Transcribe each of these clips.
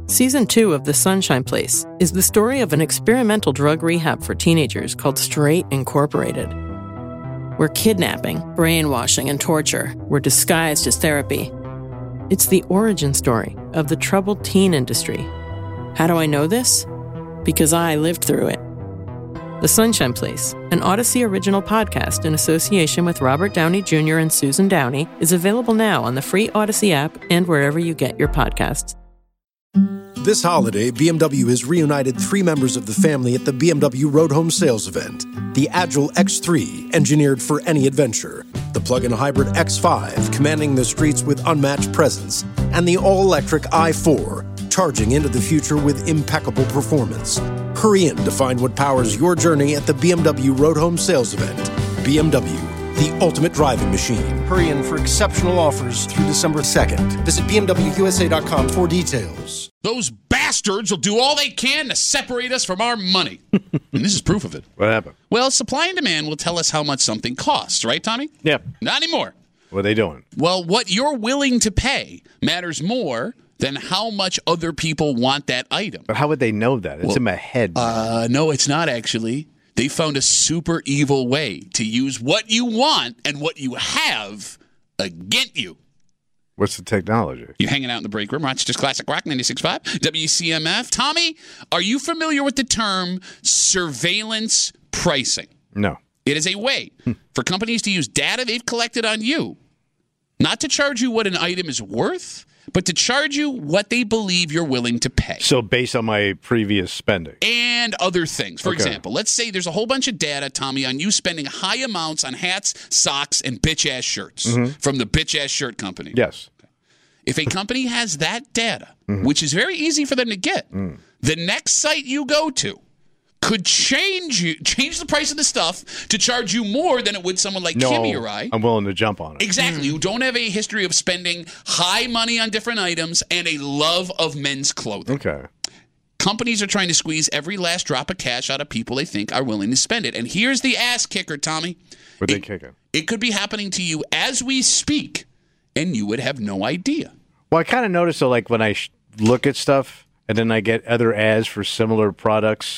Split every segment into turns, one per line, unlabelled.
Season 2 of The Sunshine Place is the story of an experimental drug rehab for teenagers called Straight Incorporated, where kidnapping, brainwashing, and torture were disguised as therapy. It's the origin story of the troubled teen industry. How do I know this? Because I lived through it. The Sunshine Place, an Odyssey original podcast in association with Robert Downey Jr. and Susan Downey, is available now on the free Odyssey app and wherever you get your podcasts.
This holiday, BMW has reunited 3 members of the family at the BMW Road Home Sales event. The Agile X3, engineered for any adventure. The plug-in hybrid X5, commanding the streets with unmatched presence. And the all-electric i4, charging into the future with impeccable performance. Hurry in to find what powers your journey at the BMW Road Home Sales event. BMW, the ultimate driving machine. Hurry in for exceptional offers through December 2nd. Visit BMWUSA.com for details.
Those bastards will do all they can to separate us from our money. And this is proof of it.
What happened?
Well, supply and demand will tell us how much something costs, right, Tommy?
Yeah.
Not anymore.
What are they doing?
Well, what you're willing to pay matters more than how much other people want that item.
But how would they know that? It's in my head.
No, it's not actually. They found a super evil way to use what you want and what you have against you.
What's the technology?
You're hanging out in the break room. Rochester's Classic Rock 96.5, WCMF. Tommy, are you familiar with the term surveillance pricing?
No.
It is a way for companies to use data they've collected on you, not to charge you what an item is worth, but to charge you what they believe you're willing to pay.
So based on my previous spending.
And other things. For example, let's say there's a whole bunch of data, Tommy, on you spending high amounts on hats, socks, and bitch-ass shirts from the bitch-ass shirt company.
Yes.
If a company has that data, which is very easy for them to get, the next site you go to could change the price of the stuff to charge you more than it would someone like Kimmy or I.
I'm willing to jump on it.
Exactly. Who don't have a history of spending high money on different items and a love of men's clothing.
Okay.
Companies are trying to squeeze every last drop of cash out of people they think are willing to spend it. And here's the ass kicker, Tommy.
What are they kicking?
It could be happening to you as we speak, and you would have no idea.
Well, I kind of noticed, though, like when I look at stuff and then I get other ads for similar products.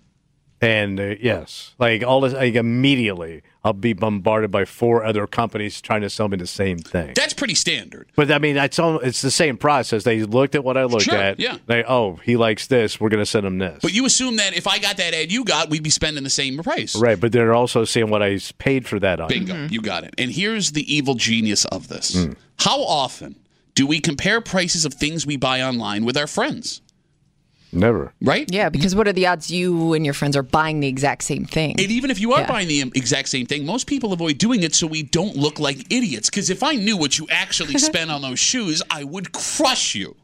And yes, like all this, like immediately I'll be bombarded by 4 other companies trying to sell me the same thing.
That's pretty standard.
But I mean, it's the same process. They looked at what I looked at.
Yeah.
He likes this. We're going to send him this.
But you assume that if I got that ad you got, we'd be spending the same price.
Right. But they're also seeing what I paid for that item.
Bingo. You got it. And here's the evil genius of this. How often do we compare prices of things we buy online with our friends?
Never.
Right?
Yeah, because what are the odds you and your friends are buying the exact same thing?
And even if you are buying the exact same thing, most people avoid doing it so we don't look like idiots. Because if I knew what you actually spent on those shoes, I would crush you.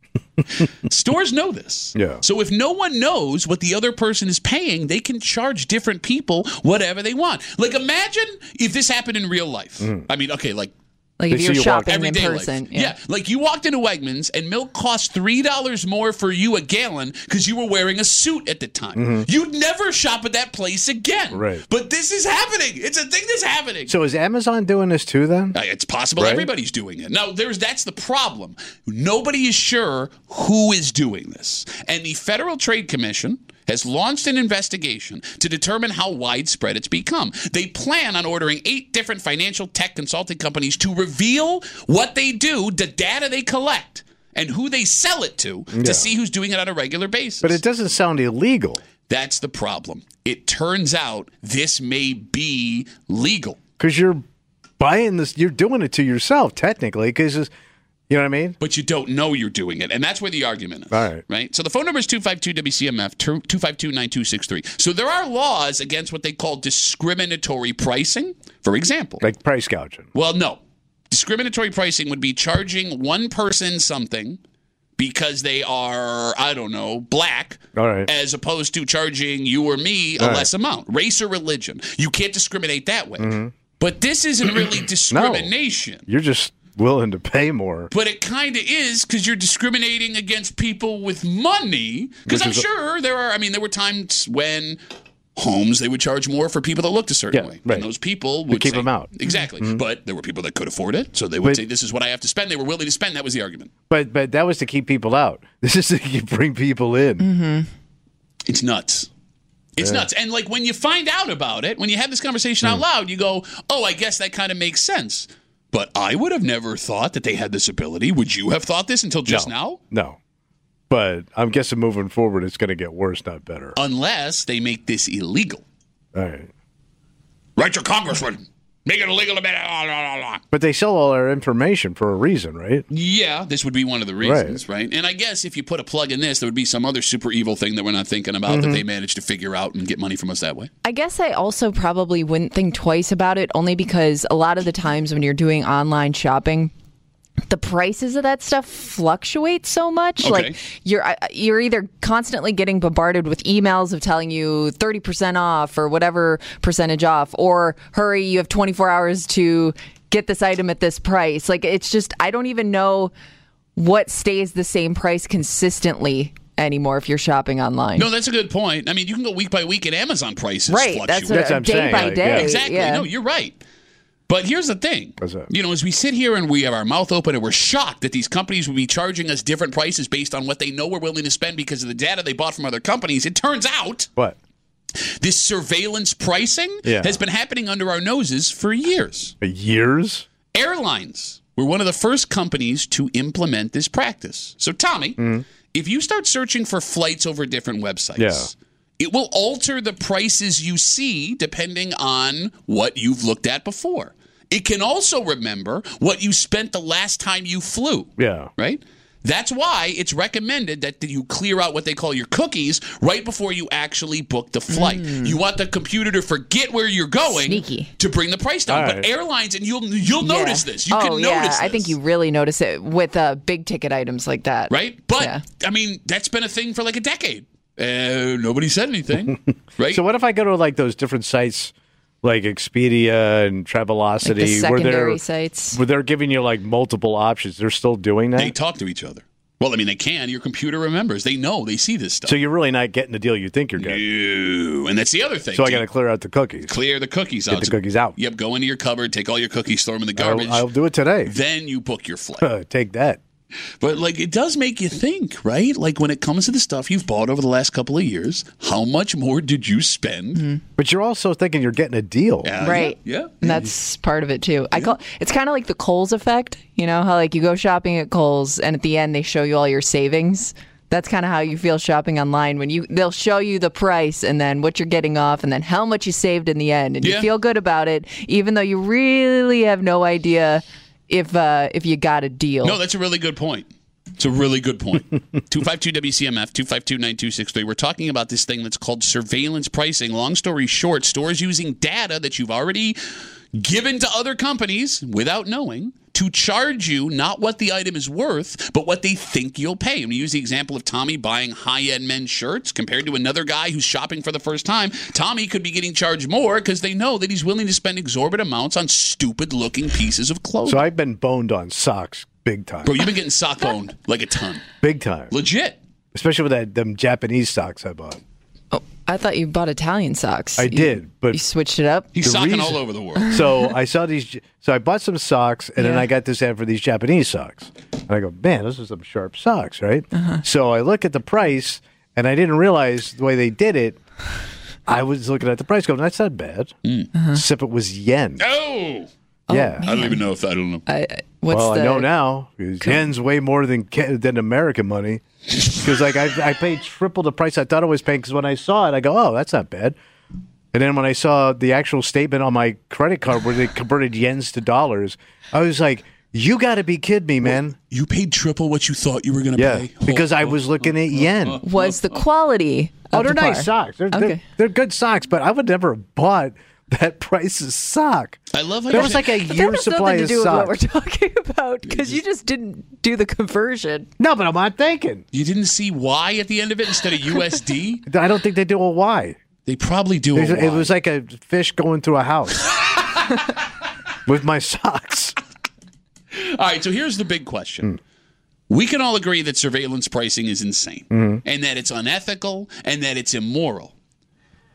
Stores know this.
Yeah.
So if no one knows what the other person is paying, they can charge different people whatever they want. Like, imagine if this happened in real life. I mean, okay, like
if you're shopping in
everyday
person.
life. Yeah, like you walked into Wegmans and milk cost $3 more for you a gallon because you were wearing a suit at the time. You'd never shop at that place again.
Right.
But this is happening. It's a thing that's happening.
So is Amazon doing this too then?
It's possible
Right?
everybody's doing it. Now, that's the problem. Nobody is sure who is doing this. And the Federal Trade Commission has launched an investigation to determine how widespread it's become. They plan on ordering 8 different financial tech consulting companies to reveal what they do, the data they collect, and who they sell it to see who's doing it on a regular basis.
But it doesn't sound illegal.
That's the problem. It turns out this may be legal.
Because you're buying this, you're doing it to yourself, technically, because you know what I mean?
But you don't know you're doing it, and that's where the argument is.
All right.
So the phone number is 252-WCMF, 252-9263. So there are laws against what they call discriminatory pricing, for example.
Like price gouging.
Well, no. Discriminatory pricing would be charging one person something because they are, I don't know, black,
all right,
as opposed to charging you or me a less amount. Race or religion. You can't discriminate that way. But this isn't really discrimination.
No, you're just willing to pay more.
But it kind of is because you're discriminating against people with money. Because I'm sure there were times when homes, they would charge more for people that looked a certain way.
Right.
And those people would
keep
say,
them out.
Exactly. But there were people that could afford it, so they would say, this is what I have to spend. They were willing to spend. That was the argument.
But that was to keep people out. This is to bring people in.
It's nuts. It's nuts. And like when you find out about it, when you have this conversation out loud, you go, oh, I guess that kind of makes sense. But I would have never thought that they had this ability. Would you have thought this until just now?
No. But I'm guessing moving forward, it's going to get worse, not better.
Unless they make this illegal.
All right.
Write your congressman. Make it illegal.
But they sell all our information for a reason, right?
Yeah, this would be one of the reasons, right? And I guess if you put a plug in this, there would be some other super evil thing that we're not thinking about that they managed to figure out and get money from us that way.
I guess I also probably wouldn't think twice about it, only because a lot of the times when you're doing online shopping, the prices of that stuff fluctuate so much.
Okay.
Like you're either constantly getting bombarded with emails of telling you 30% off or whatever percentage off, or hurry, you have 24 hours to get this item at this price. Like it's just, I don't even know what stays the same price consistently anymore if you're shopping online.
No, that's a good point. I mean, you can go week by week and Amazon prices
right.
fluctuate.
That's
what I'm
day
saying.
by
Like,
day.
yeah.
Exactly.
Yeah.
No, you're right. But here's the thing.
What's that?
You know, as we sit here and we have our mouth open and we're shocked that these companies will be charging us different prices based on what they know we're willing to spend because of the data they bought from other companies, it turns out
What?
this surveillance pricing has been happening under our noses for years.
Years?
Airlines were one of the first companies to implement this practice. So, Tommy, if you start searching for flights over different websites, it will alter the prices you see depending on what you've looked at before. It can also remember what you spent the last time you flew.
Yeah.
Right? That's why it's recommended that you clear out what they call your cookies right before you actually book the flight. You want the computer to forget where you're going
Sneaky.
to bring the price down.
All
But
right.
airlines, and you'll notice this. You can
yeah.
notice this.
I think you really notice it with big ticket items like that.
Right? But,
Yeah.
I mean, that's been a thing for like a decade. Nobody said anything. Right?
So what if I go to like those different sites like Expedia and Travelocity
Like the
where
secondary sites.
where they're giving you like multiple options? They're still doing that?
They talk to each other. Well, I mean, they can. Your computer remembers. They know. They see this stuff.
So you're really not getting the deal you think you're getting.
Ew. And that's the other thing.
So I got to clear out the cookies.
clear the cookies out.
Get the cookies out.
Yep, go into your cupboard, take all your cookies, throw them in the garbage.
I'll do it today.
Then you book your flight.
Take that.
But, like, it does make you think, right? Like, when it comes to the stuff you've bought over the last couple of years, how much more did you spend?
But you're also thinking you're getting a deal.
Right.
Yeah.
And that's part of it too. It's kind of like the Kohl's effect. You know how like you go shopping at Kohl's and at the end they show you all your savings. That's kind of how you feel shopping online when they'll show you the price and then what you're getting off and then how much you saved in the end, and you feel good about it even though you really have no idea if you got a deal.
No, that's a really good point. It's a really good point. 252-WCMF, 252-9263. We're talking about this thing that's called surveillance pricing. Long story short, stores using data that you've already given to other companies without knowing to charge you not what the item is worth, but what they think you'll pay. And we use the example of Tommy buying high-end men's shirts compared to another guy who's shopping for the first time. Tommy could be getting charged more because they know that he's willing to spend exorbitant amounts on stupid-looking pieces of clothing.
So I've been boned on socks big time.
Bro, you've been getting sock boned like a ton.
Big time.
Legit.
Especially with them Japanese socks I bought.
Oh, I thought you bought Italian socks.
I did, but
you switched it up.
He's
The
socking
reason-
all over the world.
So I saw these. So I bought some socks, and then
Yeah.
I got this ad for these Japanese socks. And I go, man, those are some sharp socks, right? So I look at the price, and I didn't realize the way they did it. I was looking at the price, going, that's not bad. Except it was yen.
Oh!
Yeah.
I don't even know if I don't know.
I know now. Because yen's way more than American money. Because like I paid triple the price I thought I was paying. Because when I saw it, I go, oh, that's not bad. And then when I saw the actual statement on my credit card where they converted yens to dollars, I was like, you got to be kidding me, man.
You paid triple what you thought you were going to
Yeah,
pay?
because I was looking at yen.
Was the quality?
Oh,
up
they're
to par?
nice socks.
Okay.
They're good socks, but I would never have bought that price's sock.
I love how
There
you
was like a
That
year's
has
supply
nothing to
of
do with what we're
socks.
talking about because you just didn't do the conversion.
No, but I'm not thinking.
You didn't see Y at the end of it instead of USD?
I don't think they do a Y.
They probably do a Y.
It was like a fish going through a house with my socks.
All right, so here's the big question. We can all agree that surveillance pricing is insane and that it's unethical and that it's immoral.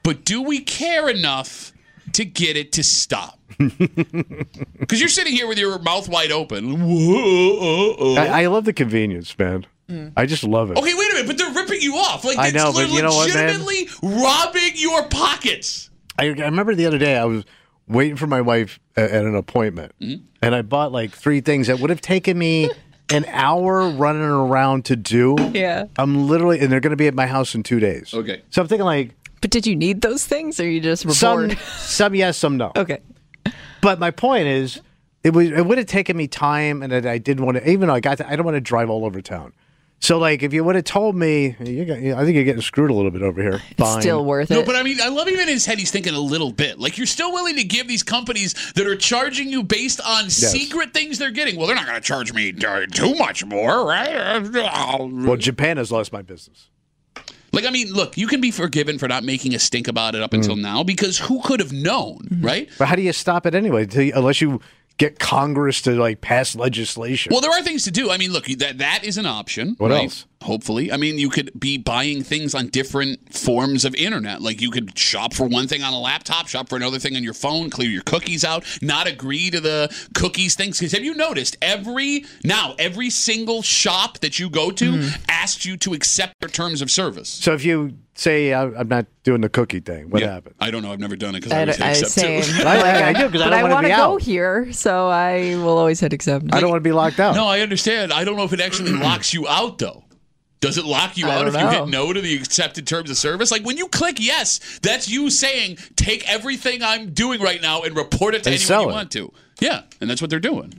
but do we care enough to get it to stop? Because you're sitting here with your mouth wide open.
I love the convenience, man. I just love it.
Okay, wait a minute, but they're ripping you off. Like,
I know,
they're
but you know what, man?
legitimately robbing your pockets.
I remember the other day I was waiting for my wife at an appointment, and I bought like 3 things that would have taken me an hour running around to do.
Yeah.
I'm literally, and they're going to be at my house in 2 days.
Okay.
So I'm thinking like,
But did you need those things, or you just were bored?
some yes, some no.
Okay.
But my point is, it would have taken me time, and I didn't want to. Even though I don't want to drive all over town. So, like, if you would have told me, I think you're getting screwed a little bit over here.
It's still worth it.
No, but I mean, I love even in his head, he's thinking a little bit. Like, you're still willing to give these companies that are charging you based on secret things they're getting. Well, they're not going to charge me too much more, right?
Well, Japan has lost my business.
Like, I mean, look, you can be forgiven for not making a stink about it up until now, because who could have known, right?
But how do you stop it anyway? Unless you get Congress to like pass legislation.
Well, there are things to do. I mean, look, that is an option.
What
right?
else?
Hopefully. I mean, you could be buying things on different forms of internet. Like, you could shop for one thing on a laptop, shop for another thing on your phone, clear your cookies out, not agree to the cookies things. Because have you noticed every single shop that you go to asks you to accept their terms of service?
So if you say I'm not doing the cookie thing, what happens?
I don't know. I've never done it because I always hit accept
same.
too.
I do because I don't want to be
go
out.
here, so I will always hit accept.
I don't want to be locked out.
No, I understand. I don't know if it actually locks you out, though. Does it lock you out if you hit no to the accepted terms of service? Like, when you click yes, that's you saying, take everything I'm doing right now and report it to anyone you want to. Yeah, and that's what thare doing.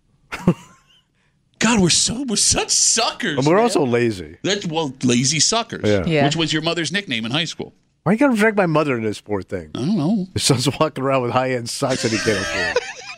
God, we're such suckers.
And we're also lazy.
Lazy suckers.
Yeah.
Which was your mother's nickname in high school.
Why you got to drag my mother into this poor thing?
I don't know.
His son's walking around with high-end socks that he can't afford.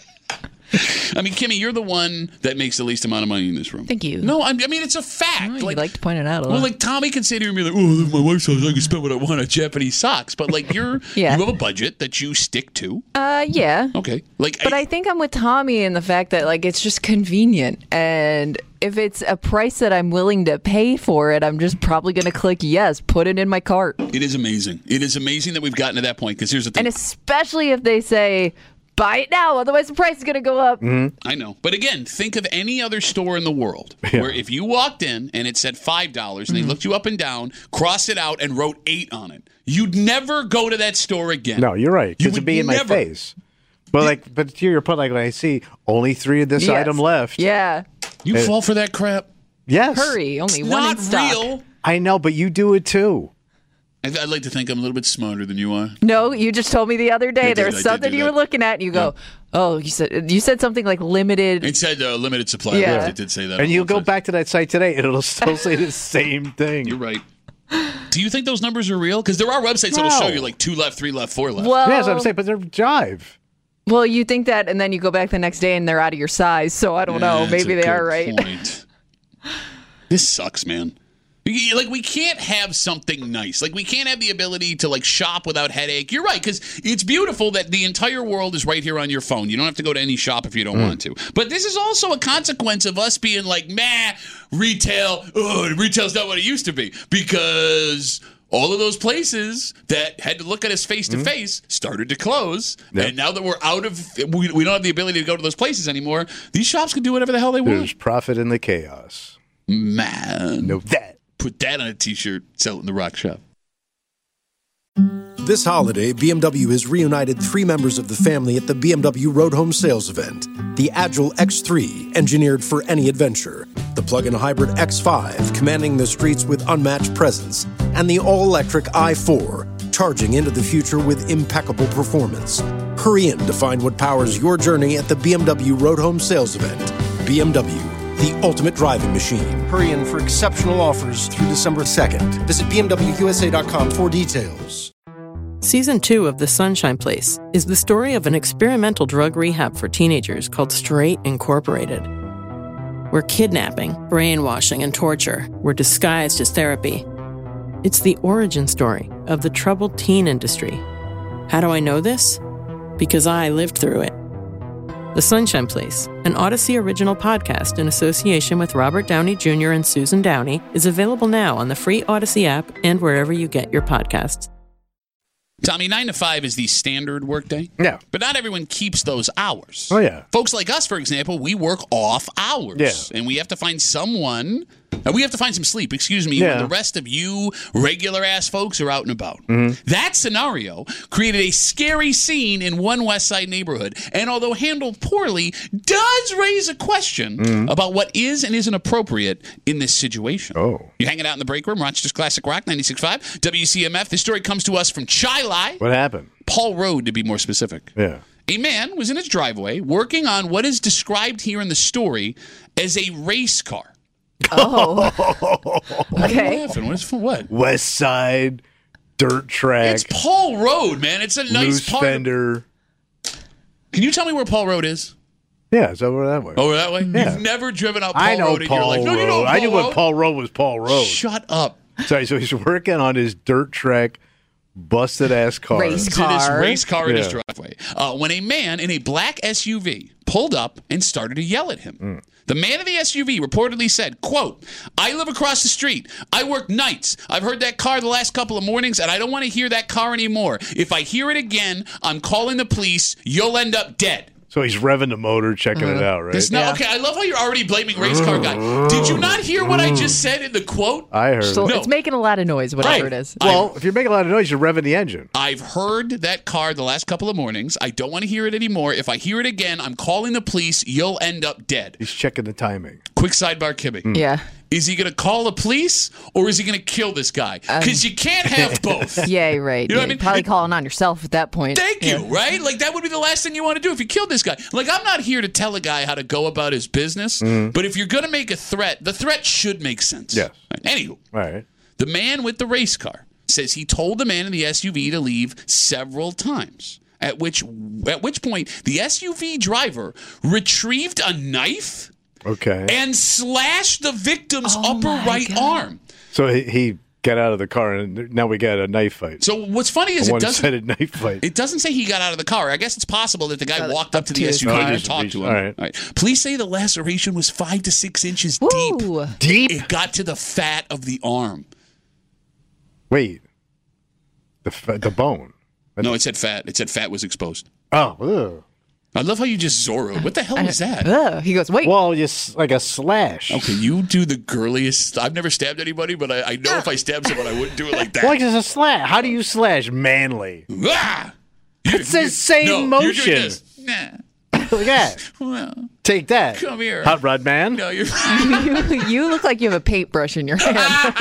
I mean, Kimmy, you're the one that makes the least amount of money in this room.
Thank you.
No, I mean, it's a fact.
Oh, you like to point it out a lot.
Well, like, Tommy can sit here and be like, oh, my wife's house, I can spend what I want on Japanese socks. But, like, you have a budget that you stick to.
Yeah.
Okay.
But I think I'm with Tommy in the fact that, like, it's just convenient. And if it's a price that I'm willing to pay for it, I'm just probably going to click yes, put it in my cart.
It is amazing. It is amazing that we've gotten to that point, because here's the thing.
And especially if they say, buy it now, otherwise the price is going to go up.
I know. But again, think of any other store in the world where if you walked in and it said $5 and they looked you up and down, crossed it out, and wrote 8 on it, you'd never go to that store again.
No, you're right. Because it'd be in my face. But but to your point, like when I see only 3 of this item left.
Yeah.
You fall for that crap?
Yes.
Hurry, only
It's
one
not
in stock.
real.
I know, but you do it too.
I'd like to think I'm a little bit smarter than you are.
No, you just told me the other day
I
there's
did
something
do
you were
that.
looking at and you go, oh, you said something like limited.
It said limited supply.
Yeah.
It did say that.
And you'll go back to that site today and it'll still say the same thing.
You're right. Do you think those numbers are real? Because there are websites that'll show you like 2 left, 3 left, 4 left.
Well,
Yeah, that's what I'm saying, but they're jive.
well, you think that, and then you go back the next day and they're out of your size. So I don't know.
That's
Maybe
a
they
good
are right.
point. This sucks, man. Like, we can't have something nice. Like, we can't have the ability to, like, shop without headache. You're right, because it's beautiful that the entire world is right here on your phone. You don't have to go to any shop if you don't want to. But this is also a consequence of us being like, retail, retail's not what it used to be. Because all of those places that had to look at us face to face started to close.
Yep.
And now that we're out of, we don't have the ability to go to those places anymore, these shops can do whatever the hell they want.
There's profit in the chaos.
Man.
Know that.
Put that on a t-shirt, sell it in the rock shop.
This holiday, BMW has reunited 3 members of the family at the BMW Road Home Sales Event. The Agile X3, engineered for any adventure. The plug-in hybrid X5, commanding the streets with unmatched presence. And the all-electric i4, charging into the future with impeccable performance. Hurry in to find what powers your journey at the BMW Road Home Sales Event. BMW, the ultimate driving machine. Hurry in for exceptional offers through December 2nd. Visit BMWUSA.com for details.
Season 2 of The Sunshine Place is the story of an experimental drug rehab for teenagers called Straight Incorporated, where kidnapping, brainwashing, and torture were disguised as therapy. It's the origin story of the troubled teen industry. How do I know this? Because I lived through it. The Sunshine Place, an Odyssey original podcast in association with Robert Downey Jr. and Susan Downey, is available now on the free Odyssey app and wherever you get your podcasts.
Tommy, 9 to 5 is the standard workday.
Yeah.
But not everyone keeps those hours.
Oh, yeah.
Folks like us, for example, we work off hours.
Yeah.
And we have to find someone. We have to find some sleep, when
Yeah.
the rest of you regular-ass folks are out and about.
Mm-hmm.
That scenario created a scary scene in one West Side neighborhood, and although handled poorly, does raise a question about what is and isn't appropriate in this situation.
Oh.
You're hanging out in the break room, Rochester's Classic Rock, 96.5, WCMF. This story comes to us from Chi-Li,
What happened?
Paul Road, to be more specific.
Yeah.
A man was in his driveway working on what is described here in the story as a race car.
Oh. Okay.
What?
West Side, dirt track,
It's Paul Road, man. It's a nice
loose
part.
fender.
Can you tell me where Paul Road is?
Yeah, it's over that way.
Over that way?
Yeah.
You've never driven up Paul
I know
Road in your
Paul
life.
Road.
No, you know
I knew
Paul
what
Road.
Paul Road was. Paul Road.
Shut up.
Sorry, so he's working on his dirt track, busted ass car.
Race
It's in his
car.
race car in his
Yeah.
driveway. When a man in a black SUV pulled up and started to yell at him. The man in the SUV reportedly said, quote, "I live across the street. I work nights. I've heard that car the last couple of mornings, and I don't want to hear that car anymore. If I hear it again, I'm calling the police. You'll end up dead."
So he's revving the motor, checking it out, right?
There's no, okay, I love how you're already blaming race car guy. Did you not hear what I just said in the quote?
I heard
So
it.
No.
it's making a lot of noise, whatever
Right.
it is.
Well, if you're making a lot of noise, you're revving the engine.
I've heard that car the last couple of mornings. I don't want to hear it anymore. If I hear it again, I'm calling the police. You'll end up dead.
He's checking the timing.
Quick sidebar, Kimmy.
Yeah.
Is he going to call the police or is he going to kill this guy? Because you can't have both.
Yeah, you're right.
You know what I
Yeah,
mean?
Probably calling on yourself at that point.
Thank you, right? Like, that would be the last thing you want to do if you killed this guy. Like, I'm not here to tell a guy how to go about his business, but if you're going to make a threat, the threat should make sense.
Yes.
Right. Anywho,
All right.
the man with the race car says he told the man in the SUV to leave several times. At which point, the SUV driver retrieved a knife
Okay.
and slashed the victim's upper
my
right
God.
arm.
So he got out of the car, and now we got a knife fight.
So what's funny is
A
it doesn't.
one-sided knife fight.
It doesn't say he got out of the car. I guess it's possible that the guy walked up to the
to his
SUV
car.
and
Just
talked to him.
reached- all right.
Police say the laceration was 5 to 6 inches deep.
Ooh.
Deep?
It got to the fat of the arm.
Wait. The bone.
No, it said fat. It said fat was exposed.
Oh. Ugh.
I love how you just Zorroed. What the hell was that?
Ugh. He goes, wait.
Well, just like a slash.
Okay, you do the girliest. I've never stabbed anybody, but I know if I stabbed someone, I wouldn't do it like that.
Like it's a slash. How do you slash manly?
Ah!
It's the same
You're doing
motion.
this. Nah.
Look at that.
Well,
Take that.
come here.
Hot rod man.
No, you're.
You look like you have a paintbrush in your hand.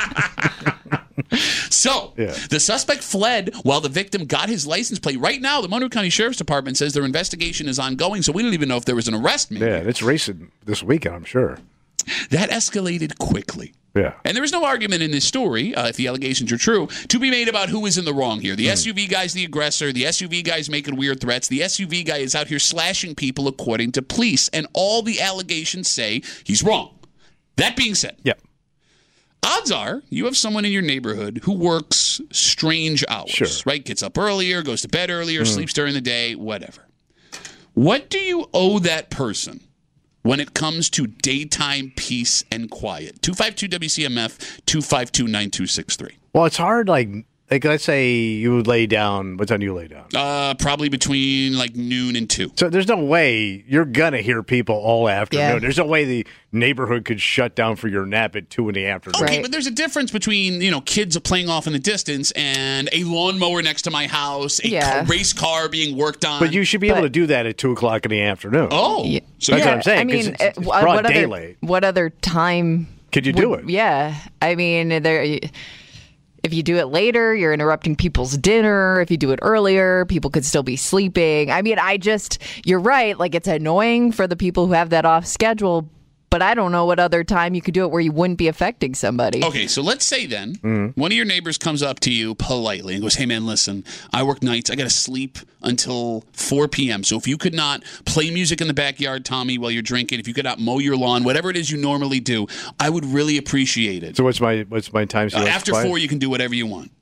So,
Yeah.
the suspect fled while the victim got his license plate. Right now, the Monroe County Sheriff's Department says their investigation is ongoing, so we don't even know if there was an arrest made.
Yeah, it's racing this weekend, I'm sure.
That escalated quickly.
Yeah.
And there is no argument in this story, if the allegations are true, to be made about who is in the wrong here. The SUV guy's the aggressor. The SUV guy's making weird threats. The SUV guy is out here slashing people, according to police. And all the allegations say he's wrong. That being said,
Yeah.
odds are you have someone in your neighborhood who works strange hours,
Sure.
right? Gets up earlier, goes to bed earlier, sleeps during the day, whatever. What do you owe that person when it comes to daytime peace and quiet? 252-WCMF, 252-9263.
Well, it's hard, like let's say you would lay down. What time do you lay down?
Probably between like noon and 2.
So there's no way you're going to hear people all afternoon.
Yeah.
There's no way the neighborhood could shut down for your nap at 2 in the afternoon.
Okay,
Right.
but there's a difference between, kids playing off in the distance and a lawnmower next to my house, a
Yeah.
race car being worked on.
But you should be able to do that at 2 o'clock in the afternoon.
Oh,
Yeah.
so
That's
yeah.
what I'm saying,
I
'cause
mean,
it's broad
what
daylight.
what other time
Could you do it?
Yeah. I mean, if you do it later, you're interrupting people's dinner. If you do it earlier, people could still be sleeping. I mean, you're right. Like, it's annoying for the people who have that off schedule, but I don't know what other time you could do it where you wouldn't be affecting somebody.
Okay, so let's say then one of your neighbors comes up to you politely and goes, "Hey man, listen, I work nights. I got to sleep until 4 p.m. So if you could not play music in the backyard, Tommy, while you're drinking, if you could not mow your lawn, whatever it is you normally do, I would really appreciate it.
So what's my time?
After 4, you can do whatever you want.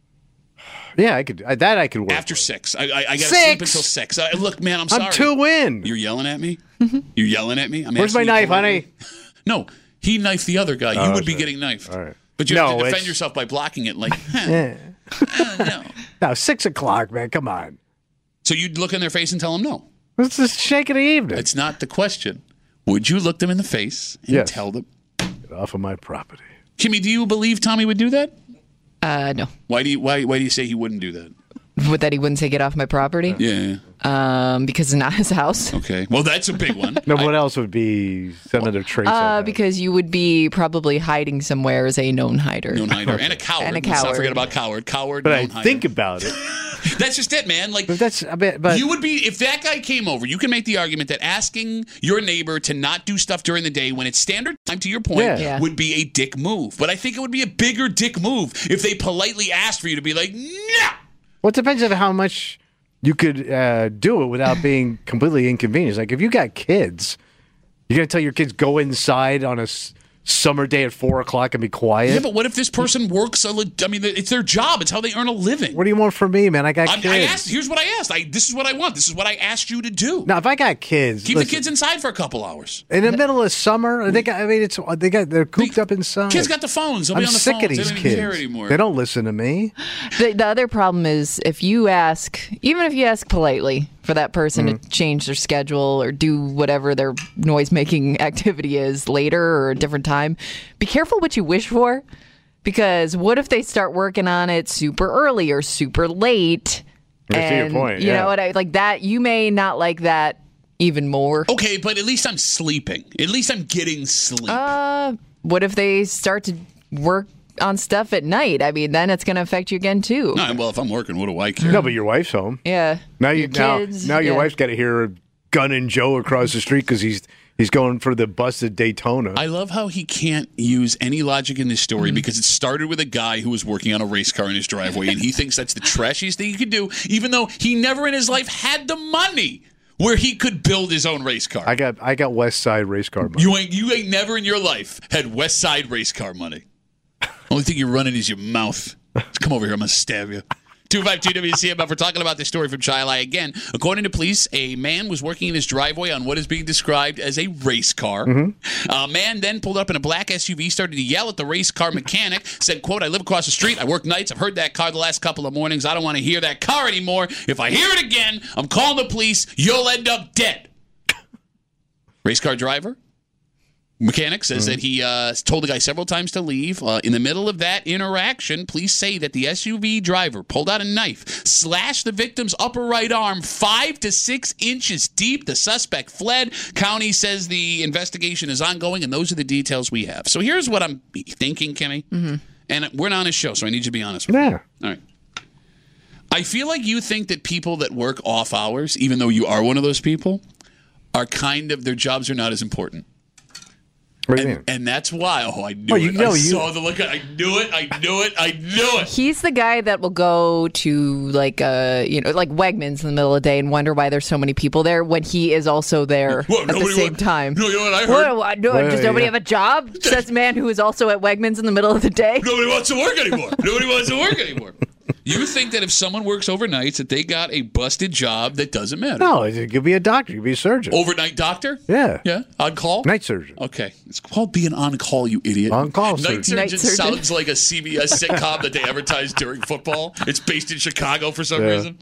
Yeah, I could. I could work.
After 6, I got to
6?
sleep until 6. Look, man, I'm sorry.
I'm 2 in.
You're yelling at me. You're yelling at me. I'm
Where's my
asking you
knife,
politely.
honey?
No, he knifed the other guy. You would be
sorry.
getting knifed.
All right.
But you have
No,
to defend
it's-
yourself by blocking it like,
Yeah.
no.
No, 6 o'clock, man. Come on.
So you'd look in their face and tell them no.
It's the shake of the evening.
That's not the question. Would you look them in the face and
Yes.
tell them?
Get off of my property.
Kimmy, do you believe Tommy would do that?
No.
Why do you say he wouldn't do that?
That he wouldn't say get off my property?
Yeah.
Because it's not his house.
Okay. Well, that's a big one.
No, what else would be some of the traits? of that?
Because you would be probably hiding somewhere as a known hider.
Known hider and a coward.
And a
Let's not
coward.
forget about coward. Coward.
But
known
I
hider.
think about it.
That's just it, man. Like
That's a bit. But
you would be if that guy came over. You can make the argument that asking your neighbor to not do stuff during the day when it's standard time, to your point,
Yeah.
would be a dick move. But I think it would be a bigger dick move if they politely asked for you to be like, no.
well, it depends on how much you could do it without being completely inconvenienced. Like if you got kids, you're gonna tell your kids go inside on a summer day at 4 o'clock and be quiet.
Yeah, but what if this person works? I mean, it's their job. It's how they earn a living.
What do you want from me, man? I got kids.
I asked. Here's what I asked. This is what I want. This is what I asked you to do.
Now, if I got kids,
Keep
listen,
the kids inside for a couple hours.
in the middle of summer. They're cooped up inside.
Kids got the phones. They'll
I'm
be on the
sick
phones.
of these
They don't even
kids.
care anymore.
They don't listen to me.
The other problem is if you ask, even if you ask politely for that person to change their schedule or do whatever their noise-making activity is later or a different time, be careful what you wish for, because what if they start working on it super early or super late?
I see your
And
point,
you
yeah.
know what? Like that, you may not like that even more.
Okay, but at least I'm sleeping. At least I'm getting sleep.
What if they start to work on stuff at night? I mean, then it's going to affect you again too.
No, well, if I'm working, what do I care?
No, but your wife's home.
Yeah.
Now
Your kids,
your
yeah.
wife's got to hear gunning Joe across the street because he's going for the busted Daytona.
I love how he can't use any logic in this story because it started with a guy who was working on a race car in his driveway, and he thinks that's the trashiest thing he could do, even though he never in his life had the money where he could build his own race car.
I got West Side race car money.
You ain't never in your life had West Side race car money. Only thing you're running is your mouth. Come over here, I'm gonna stab you. 252-WCMF. We're talking about this story from Chilai again. According to police, a man was working in his driveway on what is being described as a race car. A man then pulled up in a black SUV, started to yell at the race car mechanic, said, quote, "I live across the street. I work nights. I've heard that car the last couple of mornings. I don't want to hear that car anymore. If I hear it again, I'm calling the police. You'll end up dead." Race car driver? Mechanic says that he told the guy several times to leave. In the middle of that interaction, police say that the SUV driver pulled out a knife, slashed the victim's upper right arm 5 to 6 inches deep. The suspect fled. County says the investigation is ongoing, and those are the details we have. So here's what I'm thinking, Kimmy. And we're not on a show, so I need you to be honest with me.
Yeah.
All right. I feel like you think that people that work off hours, even though you are one of those people, are their jobs are not as important.
What do you mean?
And that's why. Oh, I knew
Well,
it. I saw the look. I knew it.
He's the guy that will go to like Wegmans in the middle of the day and wonder why there's so many people there when he is also there
Whoa,
at the same time.
No, you know what I heard?
Does nobody have a job? Says the man who is also at Wegmans in the middle of the day.
Nobody wants to work anymore. You think that if someone works overnights that they got a busted job that doesn't matter?
No, it could be a doctor. It could be a surgeon.
Overnight doctor?
Yeah.
Yeah? On call?
Night surgeon.
Okay. It's called being on call, you idiot.
On call
Night
surgeon.
Night
surgeon
surgeon.
sounds like a CBS sitcom that they advertise during football. It's based in Chicago for some reason.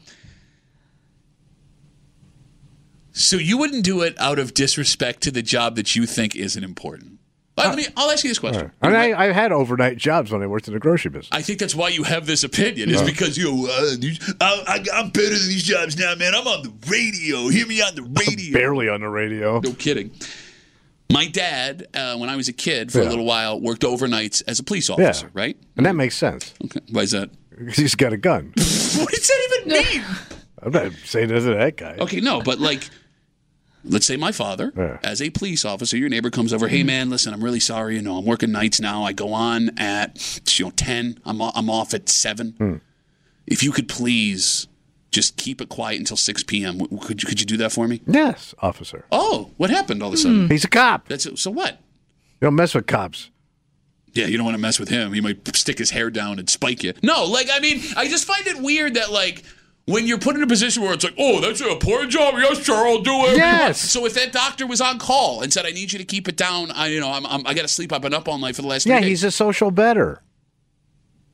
So you wouldn't do it out of disrespect to the job that you think isn't important. I'll ask you this question.
I mean, I had overnight jobs when I worked in the grocery business.
I think that's why you have this opinion, is because I'm better than these jobs now, man. I'm on the radio. Hear me on the radio.
Barely on the radio.
No kidding. My dad, when I was a kid for a little while, worked overnights as a police officer, right?
And that makes sense.
Okay. Why is that?
Because he's got a gun.
What does that even mean?
I'm not saying this to that guy.
Okay, no, but like, let's say my father, as a police officer, your neighbor comes over, hey man, listen, I'm really sorry, I'm working nights now. I go on at 10. I'm off at 7. If you could please just keep it quiet until 6 p.m. Could you do that for me?
Yes, officer.
Oh, what happened all of a sudden?
He's a cop.
So what?
You don't mess with cops.
Yeah, you don't want to mess with him. He might stick his hair down and spike you. No, I just find it weird that when you're put in a position where it's like, oh, that's an important job. Yes, sir, I'll do it.
Yes.
So if that doctor was on call and said, I need you to keep it down, I got to sleep. I've been up all night for the last 3 days.
Yeah, he's a social better.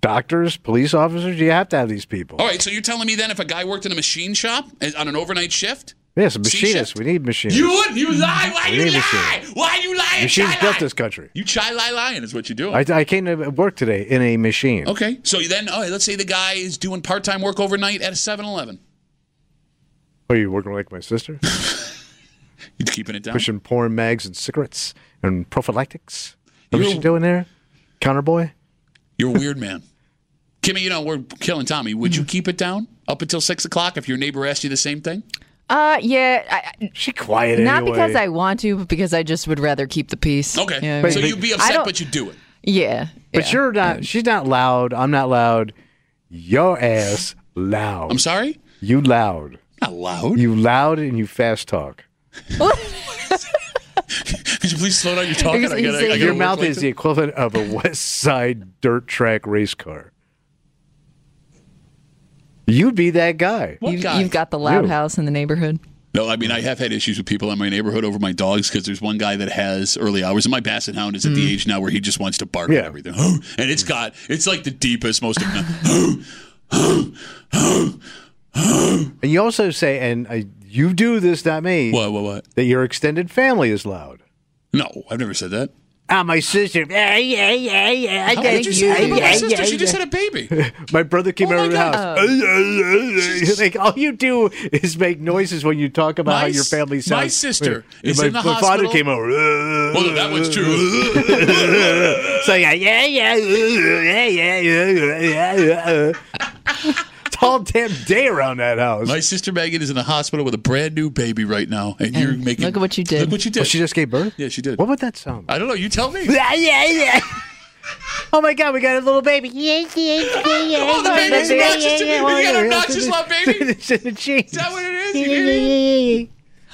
doctors, police officers. You have to have these people.
All right, so you're telling me then if a guy worked in a machine shop on an overnight shift?
Yes, a machinist. We need machinists.
You would? You lie? Why
We
you
need
lie?
machinists.
Why you lying?
Machines
Chai
built
lie.
this country.
You lying is what you're doing.
I came to work today in a machine.
Okay, so then, all right, let's say the guy is doing part-time work overnight at a 7-Eleven.
Are you working like my sister?
You keeping it down?
Pushing porn mags and cigarettes and prophylactics? What you doing there? Counter boy?
You're a weird man. Kimmy, we're killing Tommy. Would you keep it down up until 6 o'clock if your neighbor asked you the same thing?
Yeah.
She quiet
Not
anyway.
because I want to, but because I just would rather keep the peace.
Okay.
You know what I
So
mean?
you'd be upset, but you'd do it.
Yeah.
But you're not. She's not loud. I'm not loud. Your ass loud.
I'm sorry?
You loud.
Not loud.
You loud and you fast talk.
Could you please slow down your talking? I gotta
Your
work
mouth
like
is
this.
the equivalent of a West Side dirt track race car. You'd be that guy.
What guy?
You've got the loud
You.
house in the neighborhood.
No, I mean, I have had issues with people in my neighborhood over my dogs because there's one guy that has early hours, and my Basset Hound is at the age now where he just wants to bark
Yeah.
at everything. And it's like the deepest, most.
And you also say, and you do this, not me,
What?
that your extended family is loud.
No, I've never said that.
My sister.
How did you say that about my sister? She just had a baby.
My brother came
Oh
over
my
the
God.
house. Like all you do is make noises when you talk about how your family sounds.
My sister is
my,
in the
my father
hospital.
came over.
Well, no, that one's true.
So yeah. It's all damn day around that house.
My sister Megan is in the hospital with a brand new baby right now, and you're making.
look at what you did.
Look what you did.
Oh, she just gave birth?
Yeah, she did.
What would that sound like?
I don't know. You tell me.
Oh my God, we got a little baby.
Oh, the baby's obnoxious. You got an obnoxious love baby.
It's in the jeans.
Is that what it is? You idiot?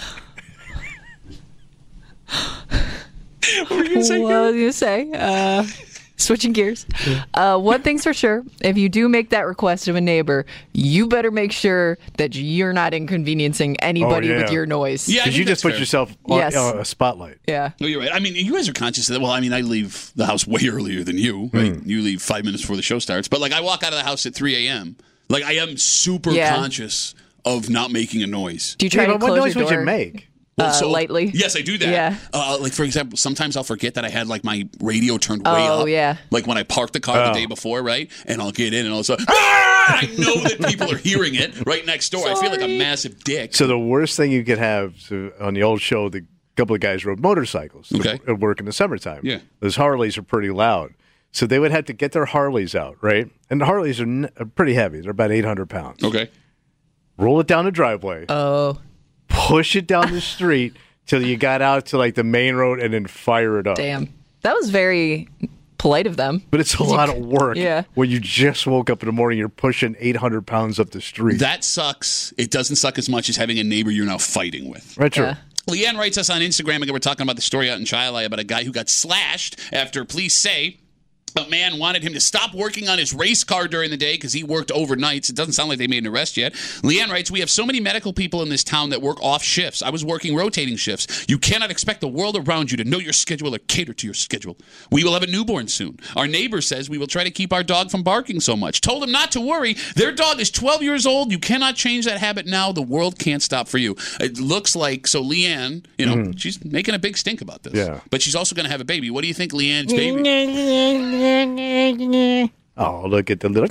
What were you gonna say?
What was I going to say? Switching gears. One thing's for sure. If you do make that request of a neighbor, you better make sure that you're not inconveniencing anybody
yeah.
with your noise.
Yeah, I
Because you
think
just
that's
put
fair.
yourself on
Yes.
a spotlight.
Yeah.
No, you're right. I mean, you guys are conscious of that. Well, I mean, I leave the house way earlier than you, right? You leave 5 minutes before the show starts. But, like, I walk out of the house at 3 a.m. Like, I am super
Yeah.
conscious of not making a noise.
Do you try
Yeah,
to
but what
close
noise
your
would you
door?
make?
Lightly?
Yes, I do that.
Yeah.
Like, for example, sometimes I'll forget that I had, like, my radio turned way up.
Oh, yeah.
Like, when I parked the car the day before, right? And I'll get in and all of a sudden, I know that people are hearing it right next door. I feel like a
Sorry.
massive dick.
So the worst thing you could have on the old show, the couple of guys rode motorcycles
Okay.
to work in the summertime.
Yeah.
Those Harleys are pretty loud. So they would have to get their Harleys out, right? And the Harleys are pretty heavy. They're about 800 pounds.
Okay.
Roll it down the driveway.
Oh.
Push it down the street till you got out to like the main road and then fire it up.
Damn. That was very polite of them.
But it's a lot of work
Yeah.
when you just woke up in the morning, you're pushing 800 pounds up the street.
That sucks. It doesn't suck as much as having a neighbor you're now fighting with.
Right, true.
Yeah.
Leanne writes us on Instagram, again, we're talking about the story out in Chilai about a guy who got slashed after police say a man wanted him to stop working on his race car during the day because he worked overnights. It doesn't sound like they made an arrest yet. Leanne writes, we have so many medical people in this town that work off shifts. I was working rotating shifts. You cannot expect the world around you to know your schedule or cater to your schedule. We will have a newborn soon. Our neighbor says we will try to keep our dog from barking so much. Told him not to worry. Their dog is 12 years old. You cannot change that habit now. The world can't stop for you. It looks like, so Leanne, she's making a big stink about this.
Yeah.
But she's also going to have a baby. What do you think Leanne's baby?
Oh, look at the little.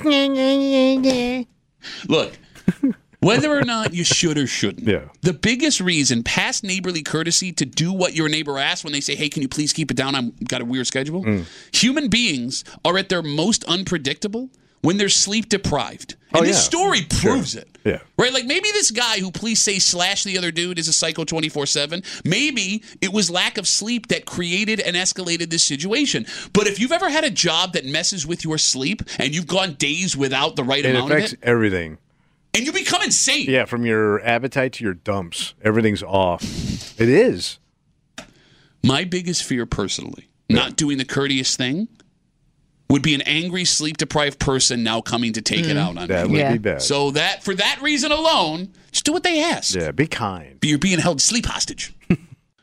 Look, whether or not you should or shouldn't,
Yeah.
the biggest reason past neighborly courtesy to do what your neighbor asks when they say, hey, can you please keep it down? I've got a weird schedule. Human beings are at their most unpredictable when they're sleep deprived. And this story proves it.
Yeah.
Right? Like maybe this guy who police say slashed the other dude is a psycho 24/7. Maybe it was lack of sleep that created and escalated this situation. But if you've ever had a job that messes with your sleep and you've gone days without the right
It
amount of
affects
it,
everything.
and you become insane.
Yeah, from your appetite to your dumps, everything's off. It is.
My biggest fear personally, not doing the courteous thing, would be an angry, sleep-deprived person now coming to take it out on
That
me.
would
Yeah.
be bad.
So that for that reason alone, just do what they ask.
Yeah, be kind.
You're being held sleep hostage.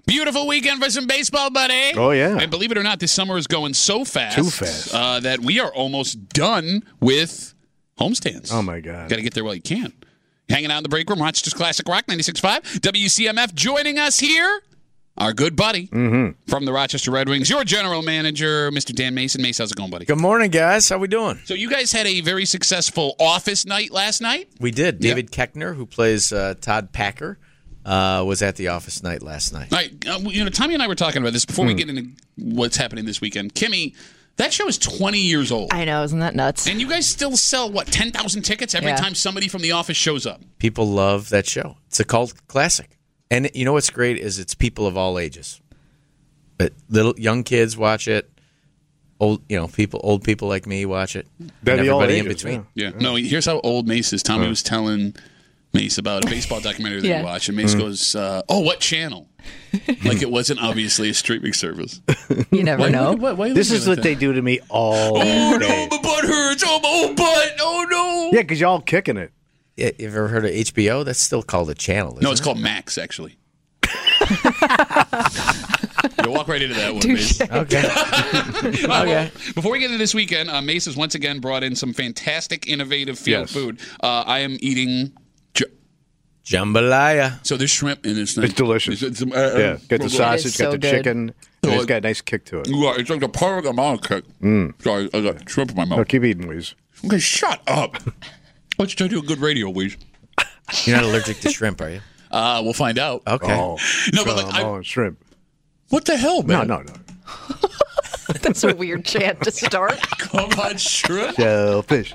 Beautiful weekend for some baseball, buddy.
Oh, yeah.
And believe it or not, this summer is going so fast.
Too fast.
That we are almost done with homestands.
Oh, my God.
Got to get there while you can. Hanging out in the break room, Rochester's Classic Rock 96.5. WCMF joining us here. Our good buddy from the Rochester Red Wings, your general manager, Mr. Dan Mason. Mace, how's it going, buddy?
Good morning, guys. How we doing?
So you guys had a very successful office night last night?
We did. David Keckner, who plays Todd Packer, was at the office night last night.
All right. Tommy and I were talking about this before we get into what's happening this weekend. Kimmy, that show is 20 years old.
I know, isn't that nuts?
And you guys still sell, 10,000 tickets every time somebody from the office shows up?
People love that show. It's a cult classic. And you know what's great is it's people of all ages. But young kids watch it. Old people like me watch it. And everybody in between.
Yeah. No, here's how old Mace is. Tommy was telling Mace about a baseball documentary that he watched, and Mace goes, what channel? Like it wasn't obviously a streaming service.
You never know.
Why
This is what they do to me all day.
Oh, no, my butt hurts. Oh, my old butt. Oh, no.
Yeah, because y'all all kicking it.
Yeah, you ever heard of HBO? That's still called a channel, isn't
No, it's
it?
called Max, actually. You'll walk right into that one, Mace.
Okay.
Well, before we get into this weekend, Mace has once again brought in some fantastic, innovative field food. I am eating
jambalaya.
So there's shrimp in this thing.
It's delicious.
It's,
Yeah, got the sausage,
so
got the
good.
chicken. And it's got a nice kick to it.
Yeah, it's like the perfect amount of kick. Sorry, I got shrimp in my
No,
mouth.
keep eating, Weeze.
Okay, shut up. Let's try to do a good radio, Weeze.
You're not allergic to shrimp, are you?
We'll find out.
Okay.
Oh,
No, but like,
come on, shrimp.
what the hell, man?
No.
That's a weird chant to start.
Come on, shrimp.
Shellfish.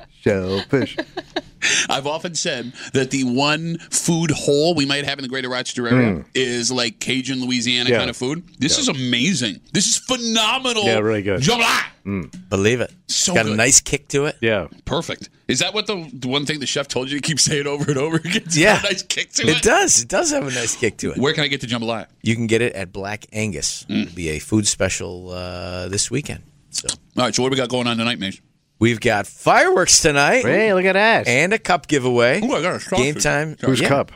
I've often said that the one food hole we might have in the greater Rochester area is like Cajun, Louisiana kind of food. This is amazing. This is phenomenal.
Yeah, really good.
Jambalaya.
Believe it.
So
Got
good.
a nice kick to it.
Yeah.
Perfect. Is that what the one thing the chef told you to keep saying over and over again? It's
Yeah.
got a nice kick to
It does. It does have a nice kick to it.
Where can I get the jambalaya?
You can get it at Black Angus. It'll be a food special this weekend. So
All right, so what do we got going on tonight, Mace?
we've got fireworks tonight
Hey, look at that.
and a cup giveaway.
Ooh, I got a sausage.
Game time.
Whose cup?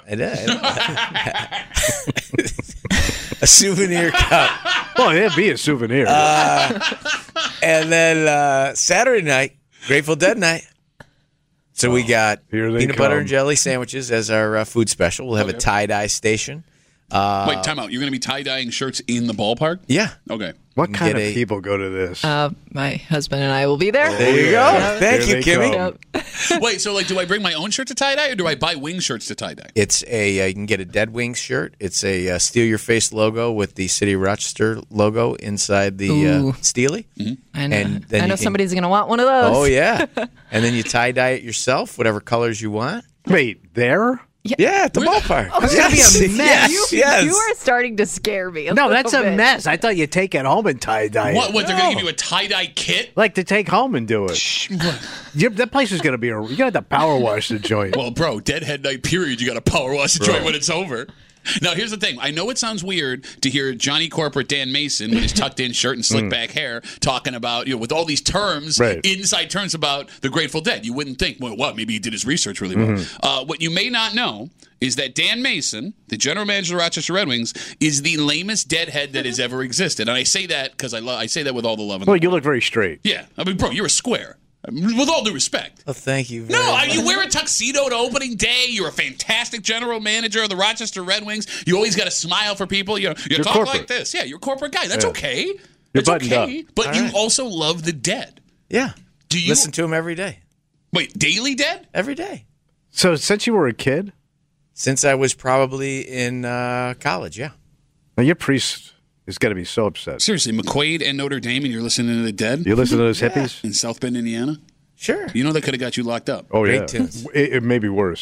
A souvenir cup.
Well, it'd be a souvenir.
And then Saturday night, Grateful Dead night. So we got
Here they
peanut butter
come.
and jelly sandwiches as our food special. We'll have a tie-dye station.
Wait, time out. You're going to be tie-dyeing shirts in the ballpark?
Yeah.
Okay.
What kind
get
of
a-
people go to this?
My husband and I will be there.
There you go. Thank you,
Here they
Kimmy.
come.
Wait, so like, do I bring my own shirt to tie-dye or do I buy wing shirts to tie-dye?
It's you can get a Dead Wings shirt. It's a Steal Your Face logo with the City of Rochester logo inside the
Ooh.
Steely.
I know,
And then
I know
you can-
somebody's going to want one of those.
Oh, yeah. And then you tie-dye it yourself, whatever colors you want.
Wait, there?
Yeah, at the ballpark.
Oh,
It's gonna be a mess.
Yes.
You are starting to scare me.
No, that's a
little bit.
mess. I thought you'd take it home and tie-dye
What,
it.
they're going to give you a tie-dye kit?
Like to take home and do it. That place is going to be you're going to have to power wash the joint.
Well, bro, Deadhead night period, you got to power wash the joint when it's over. Now, here's the thing. I know it sounds weird to hear Johnny Corporate Dan Mason with his tucked-in shirt and slick-back hair talking about, with all these terms,
Right.
inside terms about the Grateful Dead. You wouldn't think, well, what? Maybe he did his research really well. What you may not know is that Dan Mason, the general manager of the Rochester Red Wings, is the lamest deadhead that has ever existed. And I say that because I say that with all the love in the
Well,
world.
you look very straight.
Yeah. I mean, bro, you're a square. With all due respect.
Well, thank you very
No,
much.
you wear a tuxedo to opening day. You're a fantastic general manager of the Rochester Red Wings. You always got a smile for people. You
You're
talk
corporate.
like this. Yeah, you're a corporate guy. That's
Yeah.
okay.
You're
That's
buttoned
okay.
up.
But
All
you
right.
also love the Dead.
Yeah.
Do you
Listen to him every day.
wait? Daily Dead?
Every day.
So since you were a kid,
Since I was probably in college, yeah.
now your priest is going to be so upset.
Seriously, McQuaid and Notre Dame, and you're listening to the Dead
You listen to those hippies?
in South Bend, Indiana.
Sure.
You know that could have got you locked up.
Oh,
Great
yeah.
tunes.
It may be worse.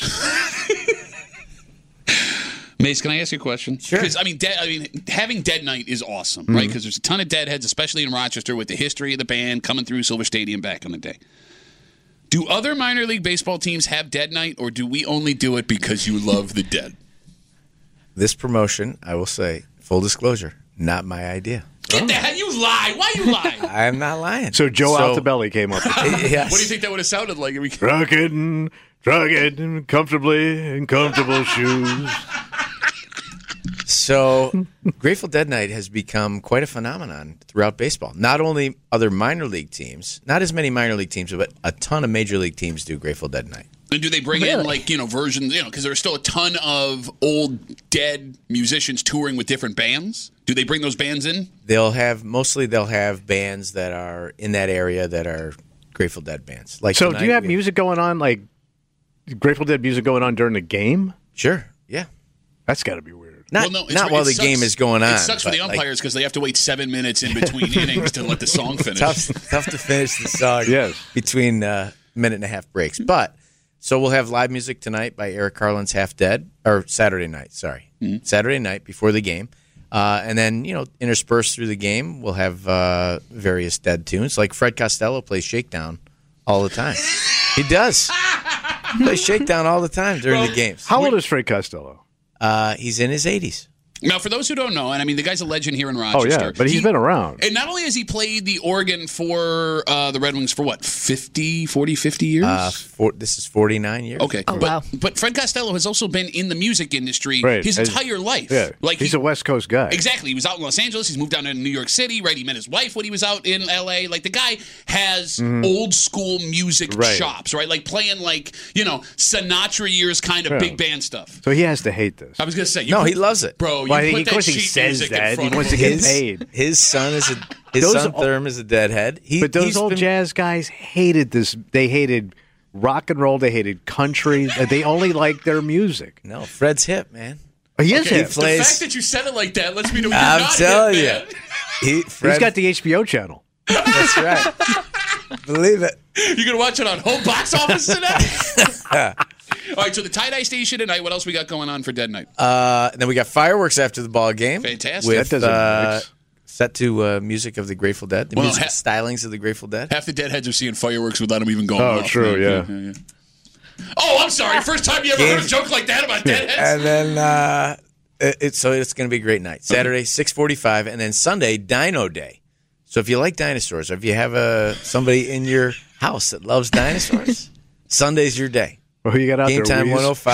Mace, can I ask you a question?
Sure.
Because having Dead Night is awesome, right? Because there's a ton of Deadheads, especially in Rochester, with the history of the band coming through Silver Stadium back in the day. Do other minor league baseball teams have Dead Night, or do we only do it because you love the Dead?
This promotion, I will say, full disclosure, not my idea.
Get the hell! You lie! Why you lie?
I'm not lying.
So Joe Altobelli came up with it.
Yes.
What do you think that would have sounded like?
Trucking comfortably in comfortable shoes.
So, Grateful Dead Night has become quite a phenomenon throughout baseball. Not only other minor league teams, not as many minor league teams, but a ton of major league teams do Grateful Dead Night.
And do they bring in, like, versions, because there's still a ton of old dead musicians touring with different bands? Do they bring those bands in?
They'll have bands that are in that area that are Grateful Dead bands. Like,
so do you have music going on, like Grateful Dead music going on during the game?
Sure, yeah.
That's got to be weird.
Not while the game is going on.
It sucks for the umpires because they have to wait 7 minutes in between innings to let the song finish.
Tough to finish the song between minute and a half breaks. But so we'll have live music tonight by Eric Carlin's Half Dead, or Saturday night, sorry. Mm-hmm. Saturday night before the game. And then, interspersed through the game, we'll have various Dead tunes. Like Fred Costello plays Shakedown all the time. He does. He plays Shakedown all the time during the games.
How old is Fred Costello?
He's in his 80s.
Now, for those who don't know, and I mean, the guy's a legend here in Rochester.
Oh, yeah, but he's been around.
And not only has he played the organ for the Red Wings for, 50 years?
This is 49 years.
Okay.
Oh, wow.
But Fred Costello has also been in the music industry his entire life.
Yeah, he's a West Coast guy.
Exactly. He was out in Los Angeles. He's moved down to New York City, right? He met his wife when he was out in L.A. Like, the guy has old school music chops, right? Like, playing, Sinatra years kind of big band stuff.
So he has to hate this.
I was going to say.
He loves it.
Bro,
of course he says that. He wants to get paid.
His son Thurm is a deadhead.
But those old jazz guys hated this. They hated rock and roll. They hated country. They only liked their music.
No, Fred's hip, man.
He is hip.
The fact that you said it like that lets me know you're
I'm
not
telling
hip,
you.
man.
He's got the HBO channel.
That's right. Believe it.
You're going to watch it on home box office tonight? All right, so the tie-dye station tonight. What else we got going on for Dead Night?
Then we got fireworks after the ball game.
Fantastic.
With,
that doesn't mix.
Set to music of the Grateful Dead. The music stylings of the Grateful Dead.
Half the Deadheads are seeing fireworks without them even going
off.
off.
True, yeah.
Oh, I'm sorry. First time you ever heard a joke like that about Deadheads?
And then it's going to be a great night. Saturday, 6:45, and then Sunday, Dino Day. So if you like dinosaurs, or if you have somebody in your house that loves dinosaurs, Sunday's your day.
Well, who you got out
Game
there?
Time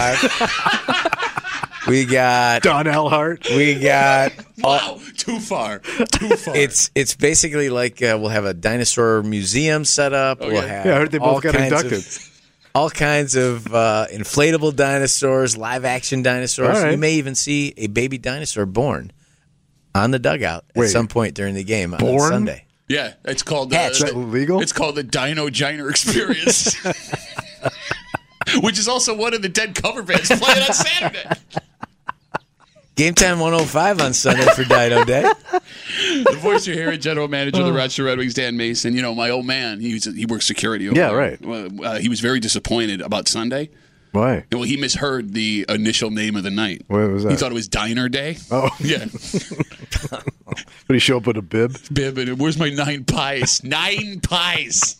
105. We got
Don Elhart.
We got
too far.
It's basically like we'll have a dinosaur museum set up.
Oh,
we'll have
I heard they both got inducted.
All kinds of inflatable dinosaurs, live action dinosaurs.
All right.
You may even see a baby dinosaur born on the dugout at some point during the game on Sunday.
Yeah, it's called
is that legal?
It's called the Dino Giner Experience. Which is also one of the Dead cover bands playing on Saturday.
Game Time 105 on Sunday for Dino Day.
The voice you're hearing, General Manager of the Rochester Red Wings, Dan Mason. My old man, he works security over there.
Right.
He was very disappointed about Sunday.
Why?
Well, he misheard the initial name of the night.
What was that?
He thought it was Diner Day.
Oh.
Yeah.
But he show up with a bib?
Bib, and where's my 9 pies? 9 pies.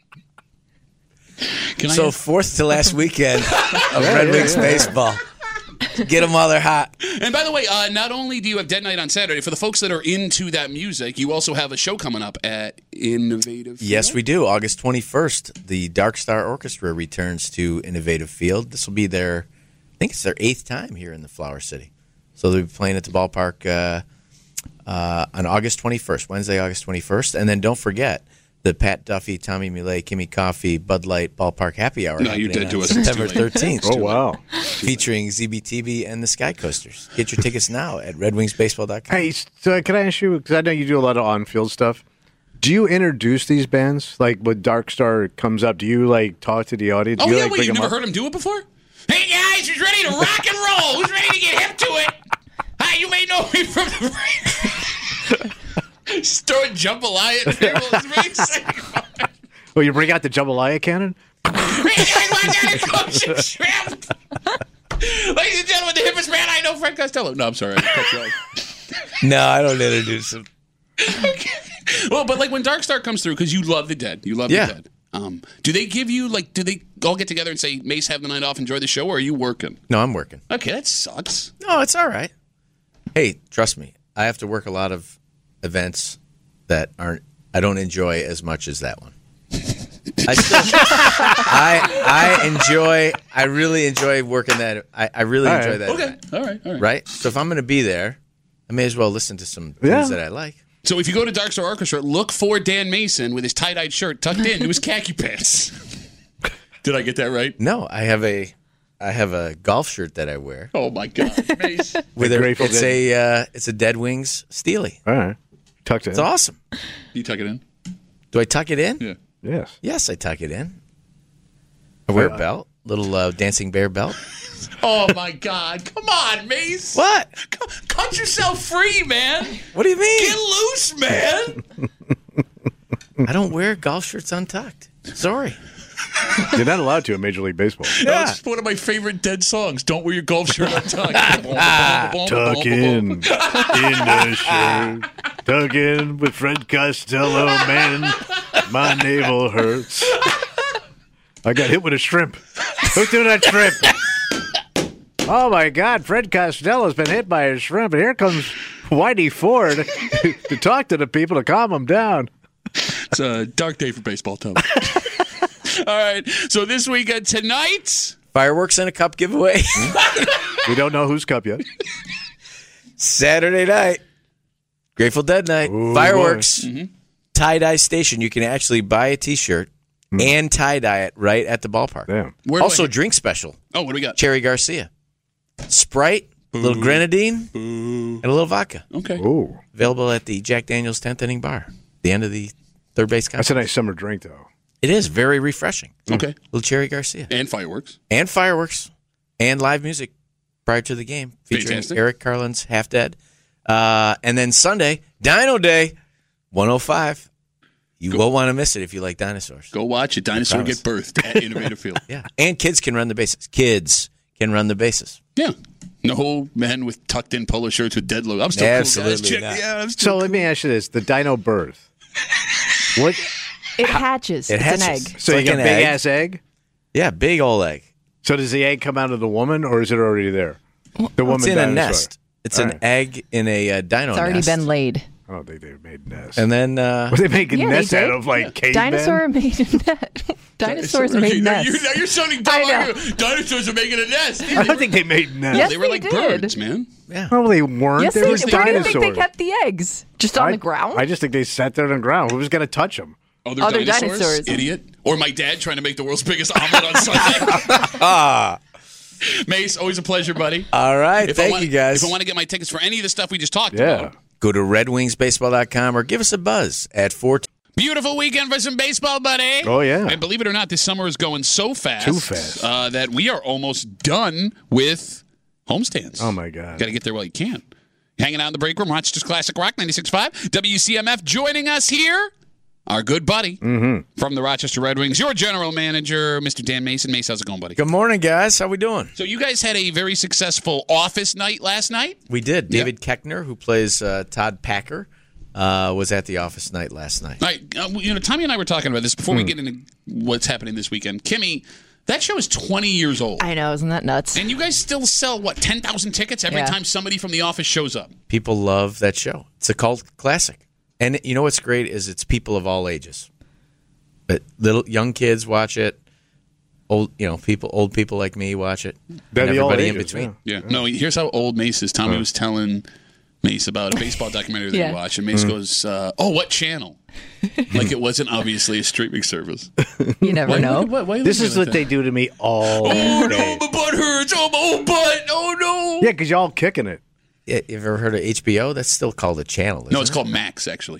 Fourth to last weekend of Red Wings baseball. Get them while they're hot.
And by the way, not only do you have Dead Night on Saturday, for the folks that are into that music, you also have a show coming up at Innovative Field.
Yes, we do. August 21st, the Dark Star Orchestra returns to Innovative Field. This will be I think it's their 8th time here in the Flower City. So they'll be playing at the ballpark on August 21st, Wednesday, August 21st. And then don't forget the Pat Duffy, Tommy Millet, Kimmy Coffee, Bud Light Ballpark Happy Hour.
No, you did to us.
September 13th.
Oh, wow.
Featuring ZBTV and the Sky Coasters. Get your tickets now at redwingsbaseball.com.
Hey, so can I ask you, because I know you do a lot of on-field stuff, do you introduce these bands? Like when Dark Star comes up, do you talk to the audience?
Oh,
do you,
yeah,
bring
you've
them
never
up?
heard him do it before? Hey, guys, who's ready to rock and roll? Who's ready to get hip to it? Hi, you may know me from the... Just throwing jambalaya at people. It's very exciting.
Oh, you bring out the jambalaya cannon?
Ladies and gentlemen, the hippest man I know, Fred Costello. No, I'm sorry. I cut you off.
No, I don't introduce him.
Okay. Well, but when Dark Star comes through, because you love the Dead. You love the Dead. Do they give you, do they all get together and say, Mace, have the night off, enjoy the show, or are you working?
No, I'm working.
Okay, that sucks.
No, it's all right. Hey, trust me. I have to work a lot of events that I don't enjoy as much as that one. I really enjoy working that. I really enjoy that.
Okay.
event.
All right.
Right? So if I'm going to be there, I may as well listen to some things that I like.
So if you go to Dark Star Orchestra, look for Dan Mason with his tie-dyed shirt tucked into his khaki pants. Did I get that right?
No, I have a golf shirt that I wear.
Oh my God, Mace!
It's a Dead Wings Steely.
All right. Tucked in.
It's awesome.
You tuck it in.
Do I tuck it in?
Yeah.
Yes.
Yes, I tuck it in. I wear a belt, little dancing bear belt.
Oh my God! Come on, Mace.
What?
Cut yourself free, man.
What do you mean?
Get loose, man.
I don't wear golf shirts untucked. Sorry.
You're not allowed to in Major League Baseball.
That's one of my favorite Dead songs. Don't wear your golf shirt untucked.
Tuck in the shirt. Tuck in with Fred Costello, man. My navel hurts. I got hit with a shrimp. Who's doing that shrimp? Oh, my God. Fred Costello's been hit by a shrimp, and here comes Whitey Ford to talk to the people to calm them down.
It's a dark day for baseball, Tom. All right. So this weekend, tonight,
Fireworks and a cup giveaway.
We don't know whose cup yet.
Saturday night, Grateful Dead night.
Ooh,
Fireworks. Tie-dye station. You can actually buy a T-shirt and tie-dye it right at the ballpark.
Damn.
Also, drink special.
Oh, what do we got?
Cherry Garcia. Sprite, a little grenadine, and a little vodka.
Okay.
Ooh.
Available at the Jack Daniels 10th inning bar. The end of the third base
That's a
contest.
nice summer drink, though.
It is very refreshing.
Okay.
Little Cherry Garcia.
And fireworks.
And fireworks. And live music prior to the game. Featuring
Fantastic.
Eric Carlin's Half Dead. And then Sunday, Dino Day, 105. You won't want to miss it if you like dinosaurs.
Go watch it. Dinosaur get birthed at Innovative Field.
Yeah. And kids can run the bases. Kids can run the bases.
Yeah. No men with tucked in polo shirts with dead logo. I'm still
Absolutely
cool, guys.
not.
Yeah, I'm still
So
cool.
let me ask you this: the dino birth. What?
It hatches.
It
It's
hatches.
an egg.
So
like
you got
an
a big
egg.
ass egg.
Yeah, big old egg.
So does the egg come out of the woman, or is it already there? The woman
It's in a
dinosaur.
nest. It's an
All right.
egg in a dino
It's already
nest.
been laid.
I don't think they made nests.
And then
What, they make a
Yeah, they
nest out
did.
of like cavemen?
Dinosaur made a net. Dinosaurs
Okay,
made
now
nests.
you're sounding dumb.
I know.
aren't you? Dinosaurs are making a nest.
I don't think they made nests.
Yes,
They were
they
like
did.
birds, man.
No, they weren't.
Yes,
they
they
were
did. Where do you think they
dinosaurs.
kept the eggs? Just on the ground?
I just think they sat there on the ground. Who was going to touch them?
Other
Other
dinosaurs?
dinosaurs.
Idiot. Or my dad trying to make the world's biggest omelet on Sunday. Mace, always a pleasure, buddy.
all right,
If I
thank
want-
you guys.
If I want to get my tickets for any of the stuff we just talked
Yeah.
about.
Go to redwingsbaseball.com or give us a buzz at 4.
Beautiful weekend for some baseball, buddy.
Oh, yeah.
And believe it or not, this summer is going so fast.
Too fast.
That we are almost done with homestands.
Oh, my God.
Got to get there while you can. Hanging out in the break room, Rochester's Classic Rock 96.5. WCMF joining us here. Our good buddy from the Rochester Red Wings, your general manager, Mr. Dan Mason. Mace, how's it going, buddy?
Good morning, guys. How we doing?
So you guys had a very successful office night last night.
We did. David Keckner, who plays Todd Packer, was at the office night last night.
All right, Tommy and I were talking about this before we get into what's happening this weekend. Kimmy, that show is 20 years old.
I know, isn't that nuts?
And you guys still sell, 10,000 tickets every
Yeah.
time somebody from the office shows up?
People love that show. It's a cult classic. And you know what's great is it's people of all ages. But young kids watch it. Old people like me watch it.
They're
And
the all
everybody in
ages,
between.
Yeah. No, here's how old Mace is. Tommy was telling Mace about a baseball documentary that
Yeah.
he watched, and Mace goes, what channel? Like it wasn't obviously a streaming service.
You never know.
Why
This is what they do to me all
Oh,
day.
no, my butt hurts. Oh, my old butt. Oh, no.
Yeah, because y'all kicking it.
Yeah, you ever heard of HBO? That's still called a channel. Isn't
No, it's
it?
called Max, actually.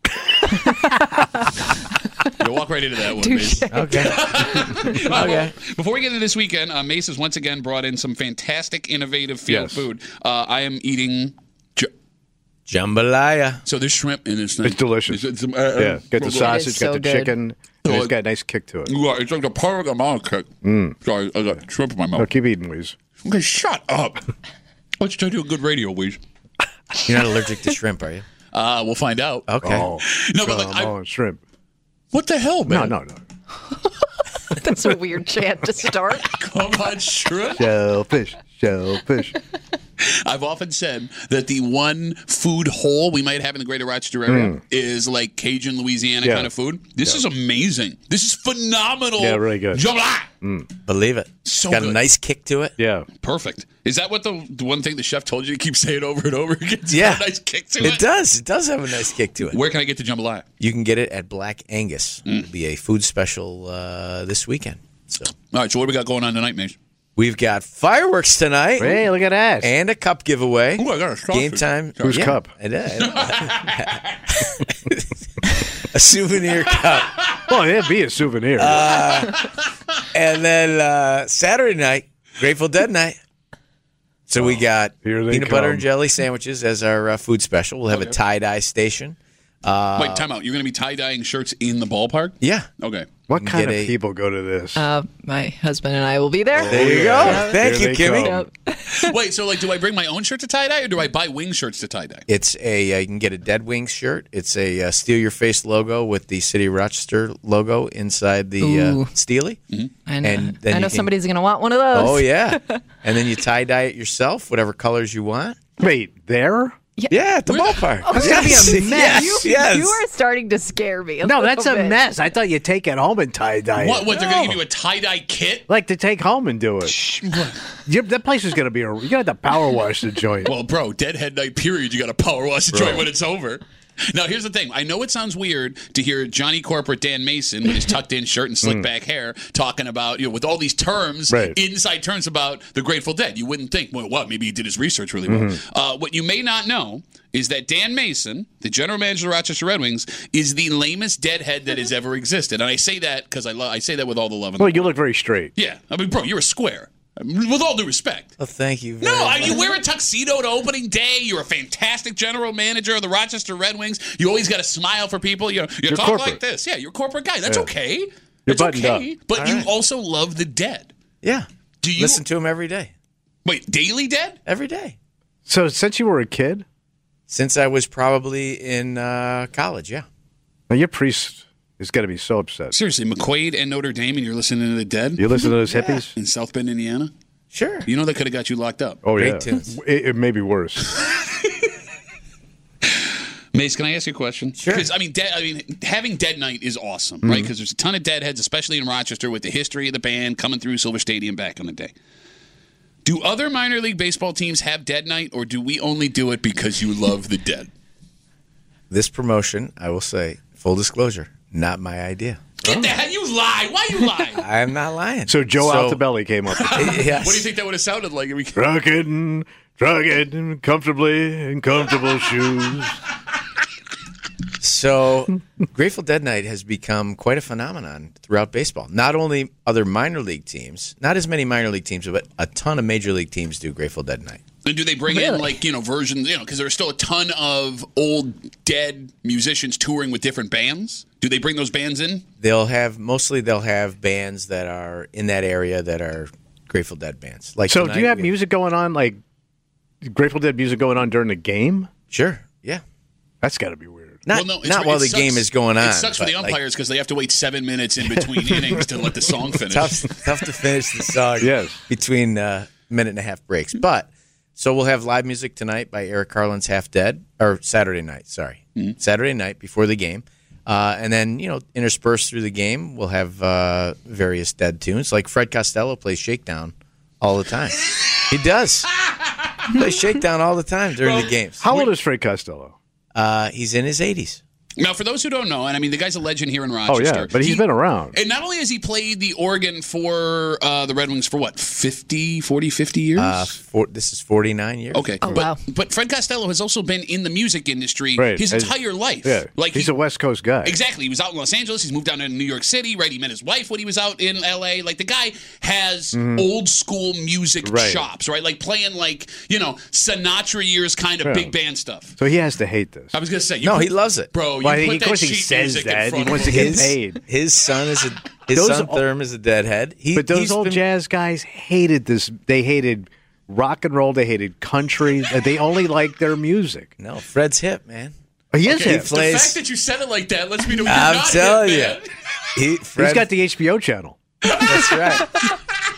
You'll walk right into that one, Mace.
Okay.
Well, before we get into this weekend, Mace has once again brought in some fantastic, innovative field
Yes.
food. I am eating.
Jambalaya.
So there's shrimp in this thing.
It's delicious.
It's,
Yeah, got the sausage,
so
got the
good.
chicken. And it's got a nice kick to it.
Yeah, it's like the perfect amount of kick. Sorry, I got shrimp in my
No,
mouth.
keep eating, Weeze.
Okay, shut up. Let's try to do a good radio, Weeze.
You're not allergic to shrimp, are you?
We'll find out.
Okay.
Oh,
No, but like,
come on, shrimp.
what the hell,
No,
man?
no, no.
That's a weird chant to start.
Come on, shrimp.
Shellfish, shellfish.
I've often said that the one food hole we might have in the greater Rochester area is like Cajun, Louisiana kind of food. This is amazing. This is phenomenal.
Yeah, really good.
Jambalaya.
Believe it.
So
Got
good.
a nice kick to it.
Yeah.
Perfect. Is that what the one thing the chef told you to keep saying over and over again? It's
Yeah.
got a nice kick to it.
It does. It does have a nice kick to it.
Where can I get the jambalaya?
You can get it at Black Angus. It'll be a food special this weekend. So
All right, so what do we got going on tonight, Mace?
we've got fireworks tonight.
Hey, look at that.
And a cup giveaway.
Ooh, I got a sausage.
Game time.
Whose cup?
A souvenir cup.
Well, it'd be a souvenir.
And then Saturday night, Grateful Dead night. So we got
Here they
peanut butter
come.
and jelly sandwiches as our food special. We'll have a tie-dye station.
Wait, time out. You're going to be tie-dyeing shirts in the ballpark?
Yeah.
Okay.
What kind
get
of
a-
people go to this?
My husband and I will be there.
There you go. Thank
Here
you,
they
Kimmy.
come.
Wait, so like, do I bring my own shirt to tie-dye or do I buy wing shirts to tie-dye?
It's a you can get a Dead Wings shirt. It's a Steal Your Face logo with the City of Rochester logo inside the
Ooh.
Steely.
I know,
And then
I
you
know
can-
somebody's going to want one of those.
Oh yeah, and then you tie dye it yourself, whatever colors you want.
Wait, there?
Yeah, at the ballpark.
That's
gonna be a mess.
Yes.
You are starting to scare me.
No, that's a
little bit.
mess. I thought you'd take it home and tie dye it.
What, they're going to give you a tie-dye kit?
Like to take home and do it. That place is going to be you're going to have to power wash the joint.
Well, bro, Deadhead night period, you got to power wash the joint when it's over. Now, here's the thing. I know it sounds weird to hear Johnny Corporate Dan Mason with his tucked-in shirt and slick back hair talking about, with all these terms,
Right.
inside terms about the Grateful Dead. You wouldn't think, well, what? Maybe he did his research really well. What you may not know is that Dan Mason, the general manager of the Rochester Red Wings, is the lamest deadhead that has ever existed. And I say that because I say that with all the love in the
Well,
world.
you look very straight.
Yeah. I mean, bro, you're a square. With all due respect.
Oh, thank you.
No,
very much.
you wear a tuxedo to opening day. You're a fantastic general manager of the Rochester Red Wings. You always got a smile for people. You
You're
talk
corporate.
like this. Yeah, you're a corporate guy. That's
Yeah.
okay. That's
buttoned
okay.
up.
But
All
you
right.
also love the Dead.
Yeah.
Do you
Listen to him every day?
wait? Daily Dead?
Every day.
So since you were a kid,
Since I was probably in college, yeah.
now your priest is going to be so upset.
Seriously, McQuaid and Notre Dame, and you're listening to the Dead
You listen to those hippies?
in South Bend, Indiana.
Sure.
You know that could have got you locked up.
Oh,
Great
yeah.
tunes.
It may be worse.
Mace, can I ask you a question?
Sure.
Because having Dead Night is awesome, right? Because there's a ton of Deadheads, especially in Rochester, with the history of the band coming through Silver Stadium back in the day. Do other minor league baseball teams have Dead Night, or do we only do it because you love the Dead?
This promotion, I will say, full disclosure, not my idea.
Get the hell, you lie! Why you lie?
I am not lying.
So Joe Altobelli came up with it.
Yes.
What do you think that would have sounded like?
Truck it comfortably in comfortable shoes.
So, Grateful Dead Night has become quite a phenomenon throughout baseball. Not only other minor league teams, not as many minor league teams, but a ton of major league teams do Grateful Dead Night.
And do they bring in versions? Because there's still a ton of old Dead musicians touring with different bands. Do they bring those bands in?
They'll have bands that are in that area that are Grateful Dead bands. Like
So
tonight,
do you have
we-
music going on, like Grateful Dead music going on during the game?
Sure, yeah.
That's got to be weird.
Not while the game is going on.
It sucks for
but,
the
like,
umpires because they have to wait 7 minutes in between innings to let the song finish.
tough to finish the song
Yes.
between minute and a half breaks. But so we'll have live music tonight by Eric Carlin's Half Dead, or Saturday night, sorry. Saturday night before the game. And then, interspersed through the game, we'll have various Dead tunes. Like Fred Costello plays Shakedown all the time. He does. Plays Shakedown all the time during the games.
How old is Fred Costello?
He's in his 80s.
Now, for those who don't know, and I mean, the guy's a legend here in
Oh,
Rochester.
yeah, but he's been around.
And not only has he played the organ for the Red Wings for what, 50 years?
This is 49 years.
Okay,
Oh, wow.
but Fred Costello has also been in the music industry
Right.
his entire life.
Yeah,
like
he's a West Coast guy.
Exactly. He was out in Los Angeles. He's moved down to New York City, right? He met his wife when he was out in L.A. Like, the guy has old school music
Right.
chops, right? Like, playing, Sinatra years kind of
Yeah.
big band stuff.
So he has to hate this.
I was going to say.
No, he loves it.
Bro,
Well,
you put
of
that
course he
sheet
says
music in
that.
front
He
of
wants to
him.
get paid.
His son is his
Those
son
old-
Therm is a Deadhead.
But those
he's
old
been-
jazz guys hated this. They hated rock and roll. They hated country. They only liked their music.
No, Fred's hip, man.
He is
Okay,
hip.
the
plays-
fact that you said it like that lets me know you're
I'm
not
telling
hip,
you.
man.
He's got the HBO channel.
That's right.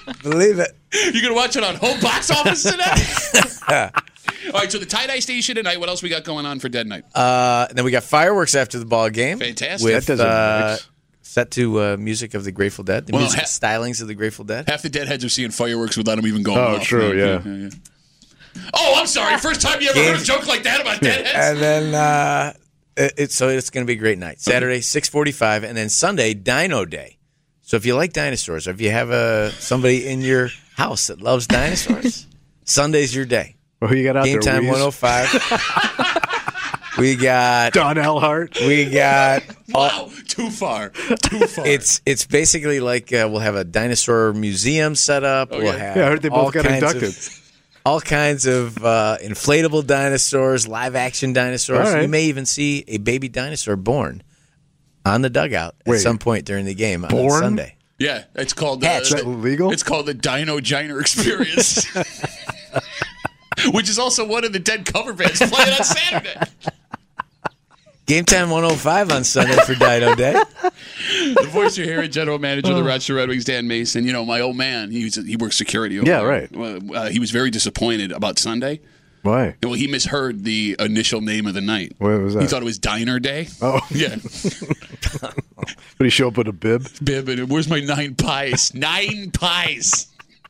Believe it.
You're going to watch it on home box office tonight? All right, so the tie-dye station tonight. What else we got going on for Dead Night?
Then we got fireworks after the ball game.
Fantastic.
With,
That doesn't mix.
set to music of the Grateful Dead. The
Well,
music stylings of the Grateful Dead.
Half the Deadheads are seeing fireworks without them even going
Oh,
off.
true, yeah.
Oh, I'm sorry. First time you ever heard a joke like that about Deadheads?
And then it's going to be a great night. Saturday, 6:45, and then Sunday, Dino Day. So if you like dinosaurs, or if you have somebody in your house that loves dinosaurs, Sunday's your day.
What you got out
Game
there?
time
Weeze?
105. We got
Don Elhart.
we got
Wow, too far. Too far.
it's basically like we'll have a dinosaur museum set up. We'll
yeah.
have
Yeah, I heard they
all
both got
kinds
inducted.
all kinds of inflatable dinosaurs, live action dinosaurs.
All right.
You may even see a baby dinosaur born on the dugout at
Wait.
some point during the game on
Born?
Sunday.
Yeah, it's called
Hatched.
Is that legal?
It's called the Dino Giner Experience, which is also one of the Dead cover bands playing on Saturday.
Game time 105 on Sunday for Dino Day.
The voice you're hearing, General Manager of the Rochester Red Wings, Dan Mason. You know, my old man, he works security over
Yeah,
there.
right.
He was very disappointed about Sunday.
Why?
Well, he misheard the initial name of the night.
What was that?
He thought it was Diner Day.
Oh.
Yeah.
Did he show up with a bib?
Bib, and where's my 9 pies? 9 pies.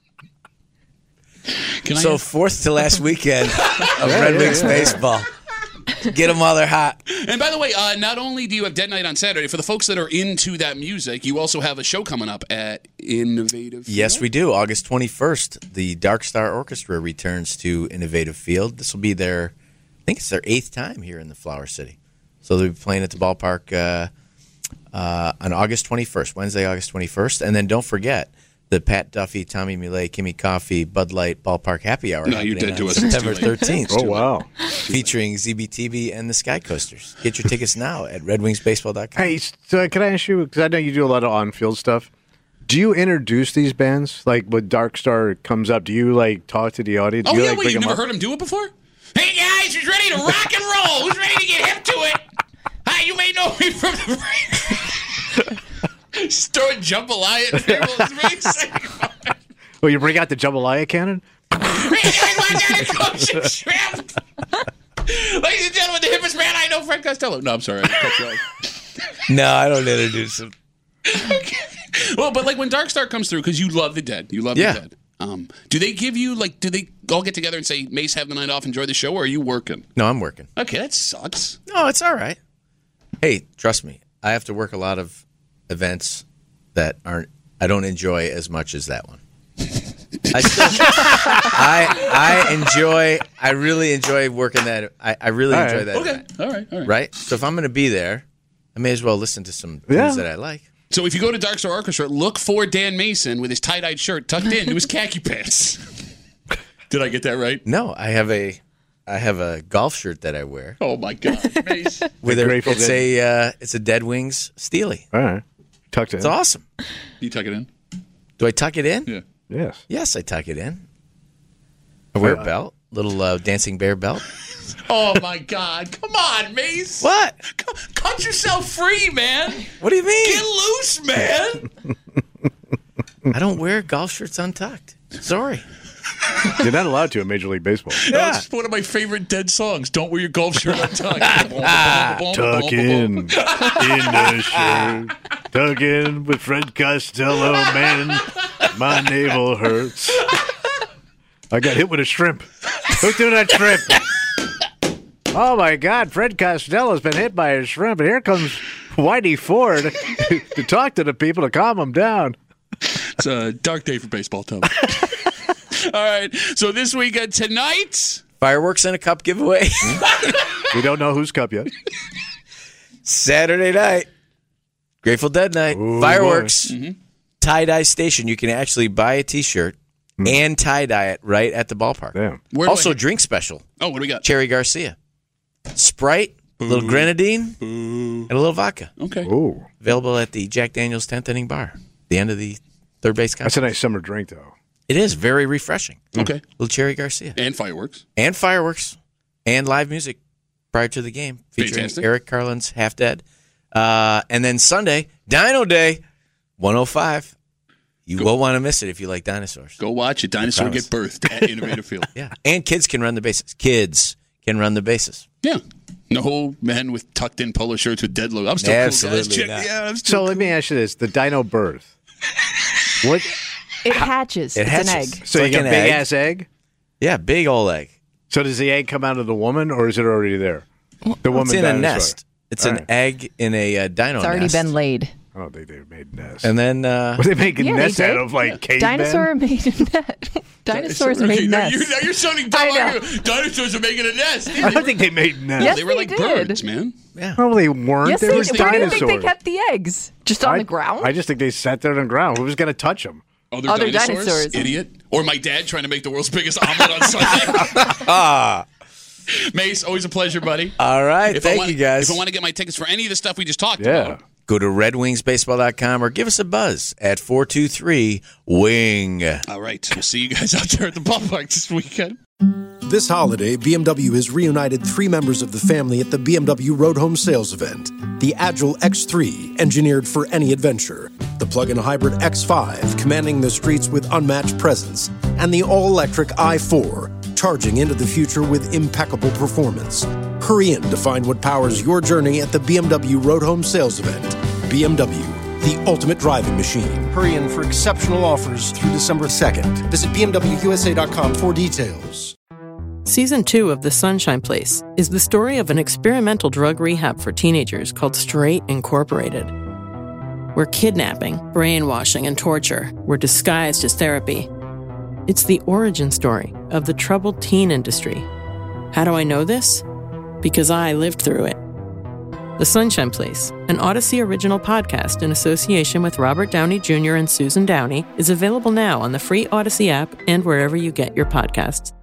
Can
So
I
fourth to last weekend of Red Wings baseball. Get them while they're hot.
And by the way, not only do you have Dead Night on Saturday, for the folks that are into that music, you also have a show coming up at Innovative Field.
Yes, we do. August 21st, the Dark Star Orchestra returns to Innovative Field. This will be their, I think it's their 8th time here in the Flower City. So they'll be playing at the ballpark on August 21st, Wednesday, August 21st. And then don't forget the Pat Duffy, Tommy Millet, Kimmy Coffee, Bud Light Ballpark Happy Hour.
No, you
happening
did to
on
us. It's
September
too late.
13th.
Oh, wow.
Featuring ZBTV and the Sky Coasters. Get your tickets now at redwingsbaseball.com.
Hey, so can I ask you, because I know you do a lot of on-field stuff, do you introduce these bands? Like when Dark Star comes up, do you like talk to the audience?
Oh,
Do you,
yeah,
like,
wait,
bring
you
them
never
up?
heard him do it before? Hey, guys, who's ready to rock and roll? Who's ready to get hip to it? Hi, you may know me from the... Just throwing jambalaya at people. It's very exciting.
Well, you bring out the jambalaya cannon?
Hey, guys, watch out, it's Ocean Shrimp. Ladies and gentlemen, the hippest man I know, Fred Costello. No, I'm sorry. I cut you off.
No, I don't introduce them.
Well, but like when Dark Star comes through, because you love the Dead. You love
Yeah.
the Dead. Do they give you, like, do they all get together and say, Mace, have the night off, enjoy the show, or are you working?
No, I'm working.
Okay, that sucks.
No, it's all right. Hey, trust me. I have to work a lot of events that I don't enjoy as much as that one. I really enjoy working that. I really
All
enjoy
right.
that
Okay,
event.
all right.
Right? So if I'm going to be there, I may as well listen to some
Yeah.
things that I like.
So if you go to Dark Star Orchestra, look for Dan Mason with his tie-dyed shirt tucked into his khaki pants. Did I get that right?
No, I have a golf shirt that I wear.
Oh, my God. Mace.
With
The
a,
Grateful
it's a Dead Wings Steely.
All right. Tucked in.
It's awesome.
You tuck it in?
Do I tuck it in?
Yeah.
Yes.
Yes, I tuck it in. I wear a belt, little dancing bear belt.
Oh, my God. Come on, Mace.
What?
Cut yourself free, man.
What do you mean?
Get loose, man.
I don't wear golf shirts untucked. Sorry.
You're not allowed to in Major League Baseball.
That's one of my favorite Dead songs. Don't wear your golf shirt untucked.
Tuck in the shirt. Tuck in with Fred Costello, man. My navel hurts. I got hit with a shrimp. Who threw that shrimp? Oh, my God. Fred Costello's been hit by a shrimp. And here comes Whitey Ford to talk to the people to calm them down.
It's a dark day for baseball, Tom. All right. So this weekend, tonight...
Fireworks and a cup giveaway.
We don't know whose cup yet.
Saturday night. Grateful Dead night.
Ooh,
Fireworks. Tie-dye station. You can actually buy a T-shirt and tie-dye it right at the ballpark.
Damn.
Where do
Also,
I-
drink special.
Oh, what do we got?
Cherry Garcia. Sprite, a little grenadine, and a little vodka.
Okay.
Ooh.
Available at the Jack Daniels 10th inning bar. The end of the third base
That's a
contest.
nice summer drink, though.
It is very refreshing.
Okay.
Little Cherry Garcia.
And fireworks.
And fireworks. And live music prior to the game. Featuring
Fantastic.
Eric Carlin's Half Dead. And then Sunday, Dino Day, 105. You won't want to miss it if you like dinosaurs.
Go watch a dinosaur get birthed at Innovative Field.
Yeah, and kids can run the bases. Kids can run the bases.
Yeah. No men with tucked-in polo shirts with dead logo. I'm still
Absolutely
cool, guys.
not.
Yeah, I'm still
So
cool.
let me ask you this: the dino birth. What?
It hatches.
It
It's
hatches.
an egg.
It's
So
like
you got
an
a big
egg.
ass egg.
Yeah, big old egg.
So does the egg come out of the woman, or is it already there? The woman
It's in a
dinosaur.
nest. It's
All
an
right.
egg in a dino
It's already
nest.
been laid.
I don't think they made nests.
And then
Were they making
Yeah, they
nests out
did.
of like cavemen?
Dinosaur made a net. Dinosaurs
Okay,
made
now
nests.
you're sounding
I
dumb.
know.
Argument. Dinosaurs are making a nest.
I don't think they made nests.
Yes,
They were
they
like
did.
birds, man.
No, they weren't.
Yes,
they
they
were
did. Where do you
dinosaurs.
think they kept the eggs? Just on the ground?
I just think they sat there on the ground. Who was going to touch them?
Other
Other
dinosaurs?
dinosaurs.
Idiot. Or my dad trying to make the world's biggest omelet on Sunday. Mace, always a pleasure, buddy.
all right,
If
thank you guys.
If I want to get my tickets for any of the stuff we just talked
Yeah.
about,
Go to redwingsbaseball.com or give us a buzz at 423-WING.
all right. We'll see you guys out there at the ballpark this weekend.
This holiday, BMW has reunited 3 members of the family at the BMW Road Home Sales Event. The Agile X3, engineered for any adventure. The plug-in hybrid X5, commanding the streets with unmatched presence. And the all-electric i4, charging into the future with impeccable performance. Hurry in to find what powers your journey at the BMW Road Home Sales Event. BMW, the ultimate driving machine. Hurry in for exceptional offers through December 2nd. Visit BMWUSA.com for details.
Season 2 of The Sunshine Place is the story of an experimental drug rehab for teenagers called Straight Incorporated, where kidnapping, brainwashing, and torture were disguised as therapy. It's the origin story of the troubled teen industry. How do I know this? Because I lived through it. The Sunshine Place, an Odyssey original podcast in association with Robert Downey Jr. and Susan Downey, is available now on the free Odyssey app and wherever you get your podcasts.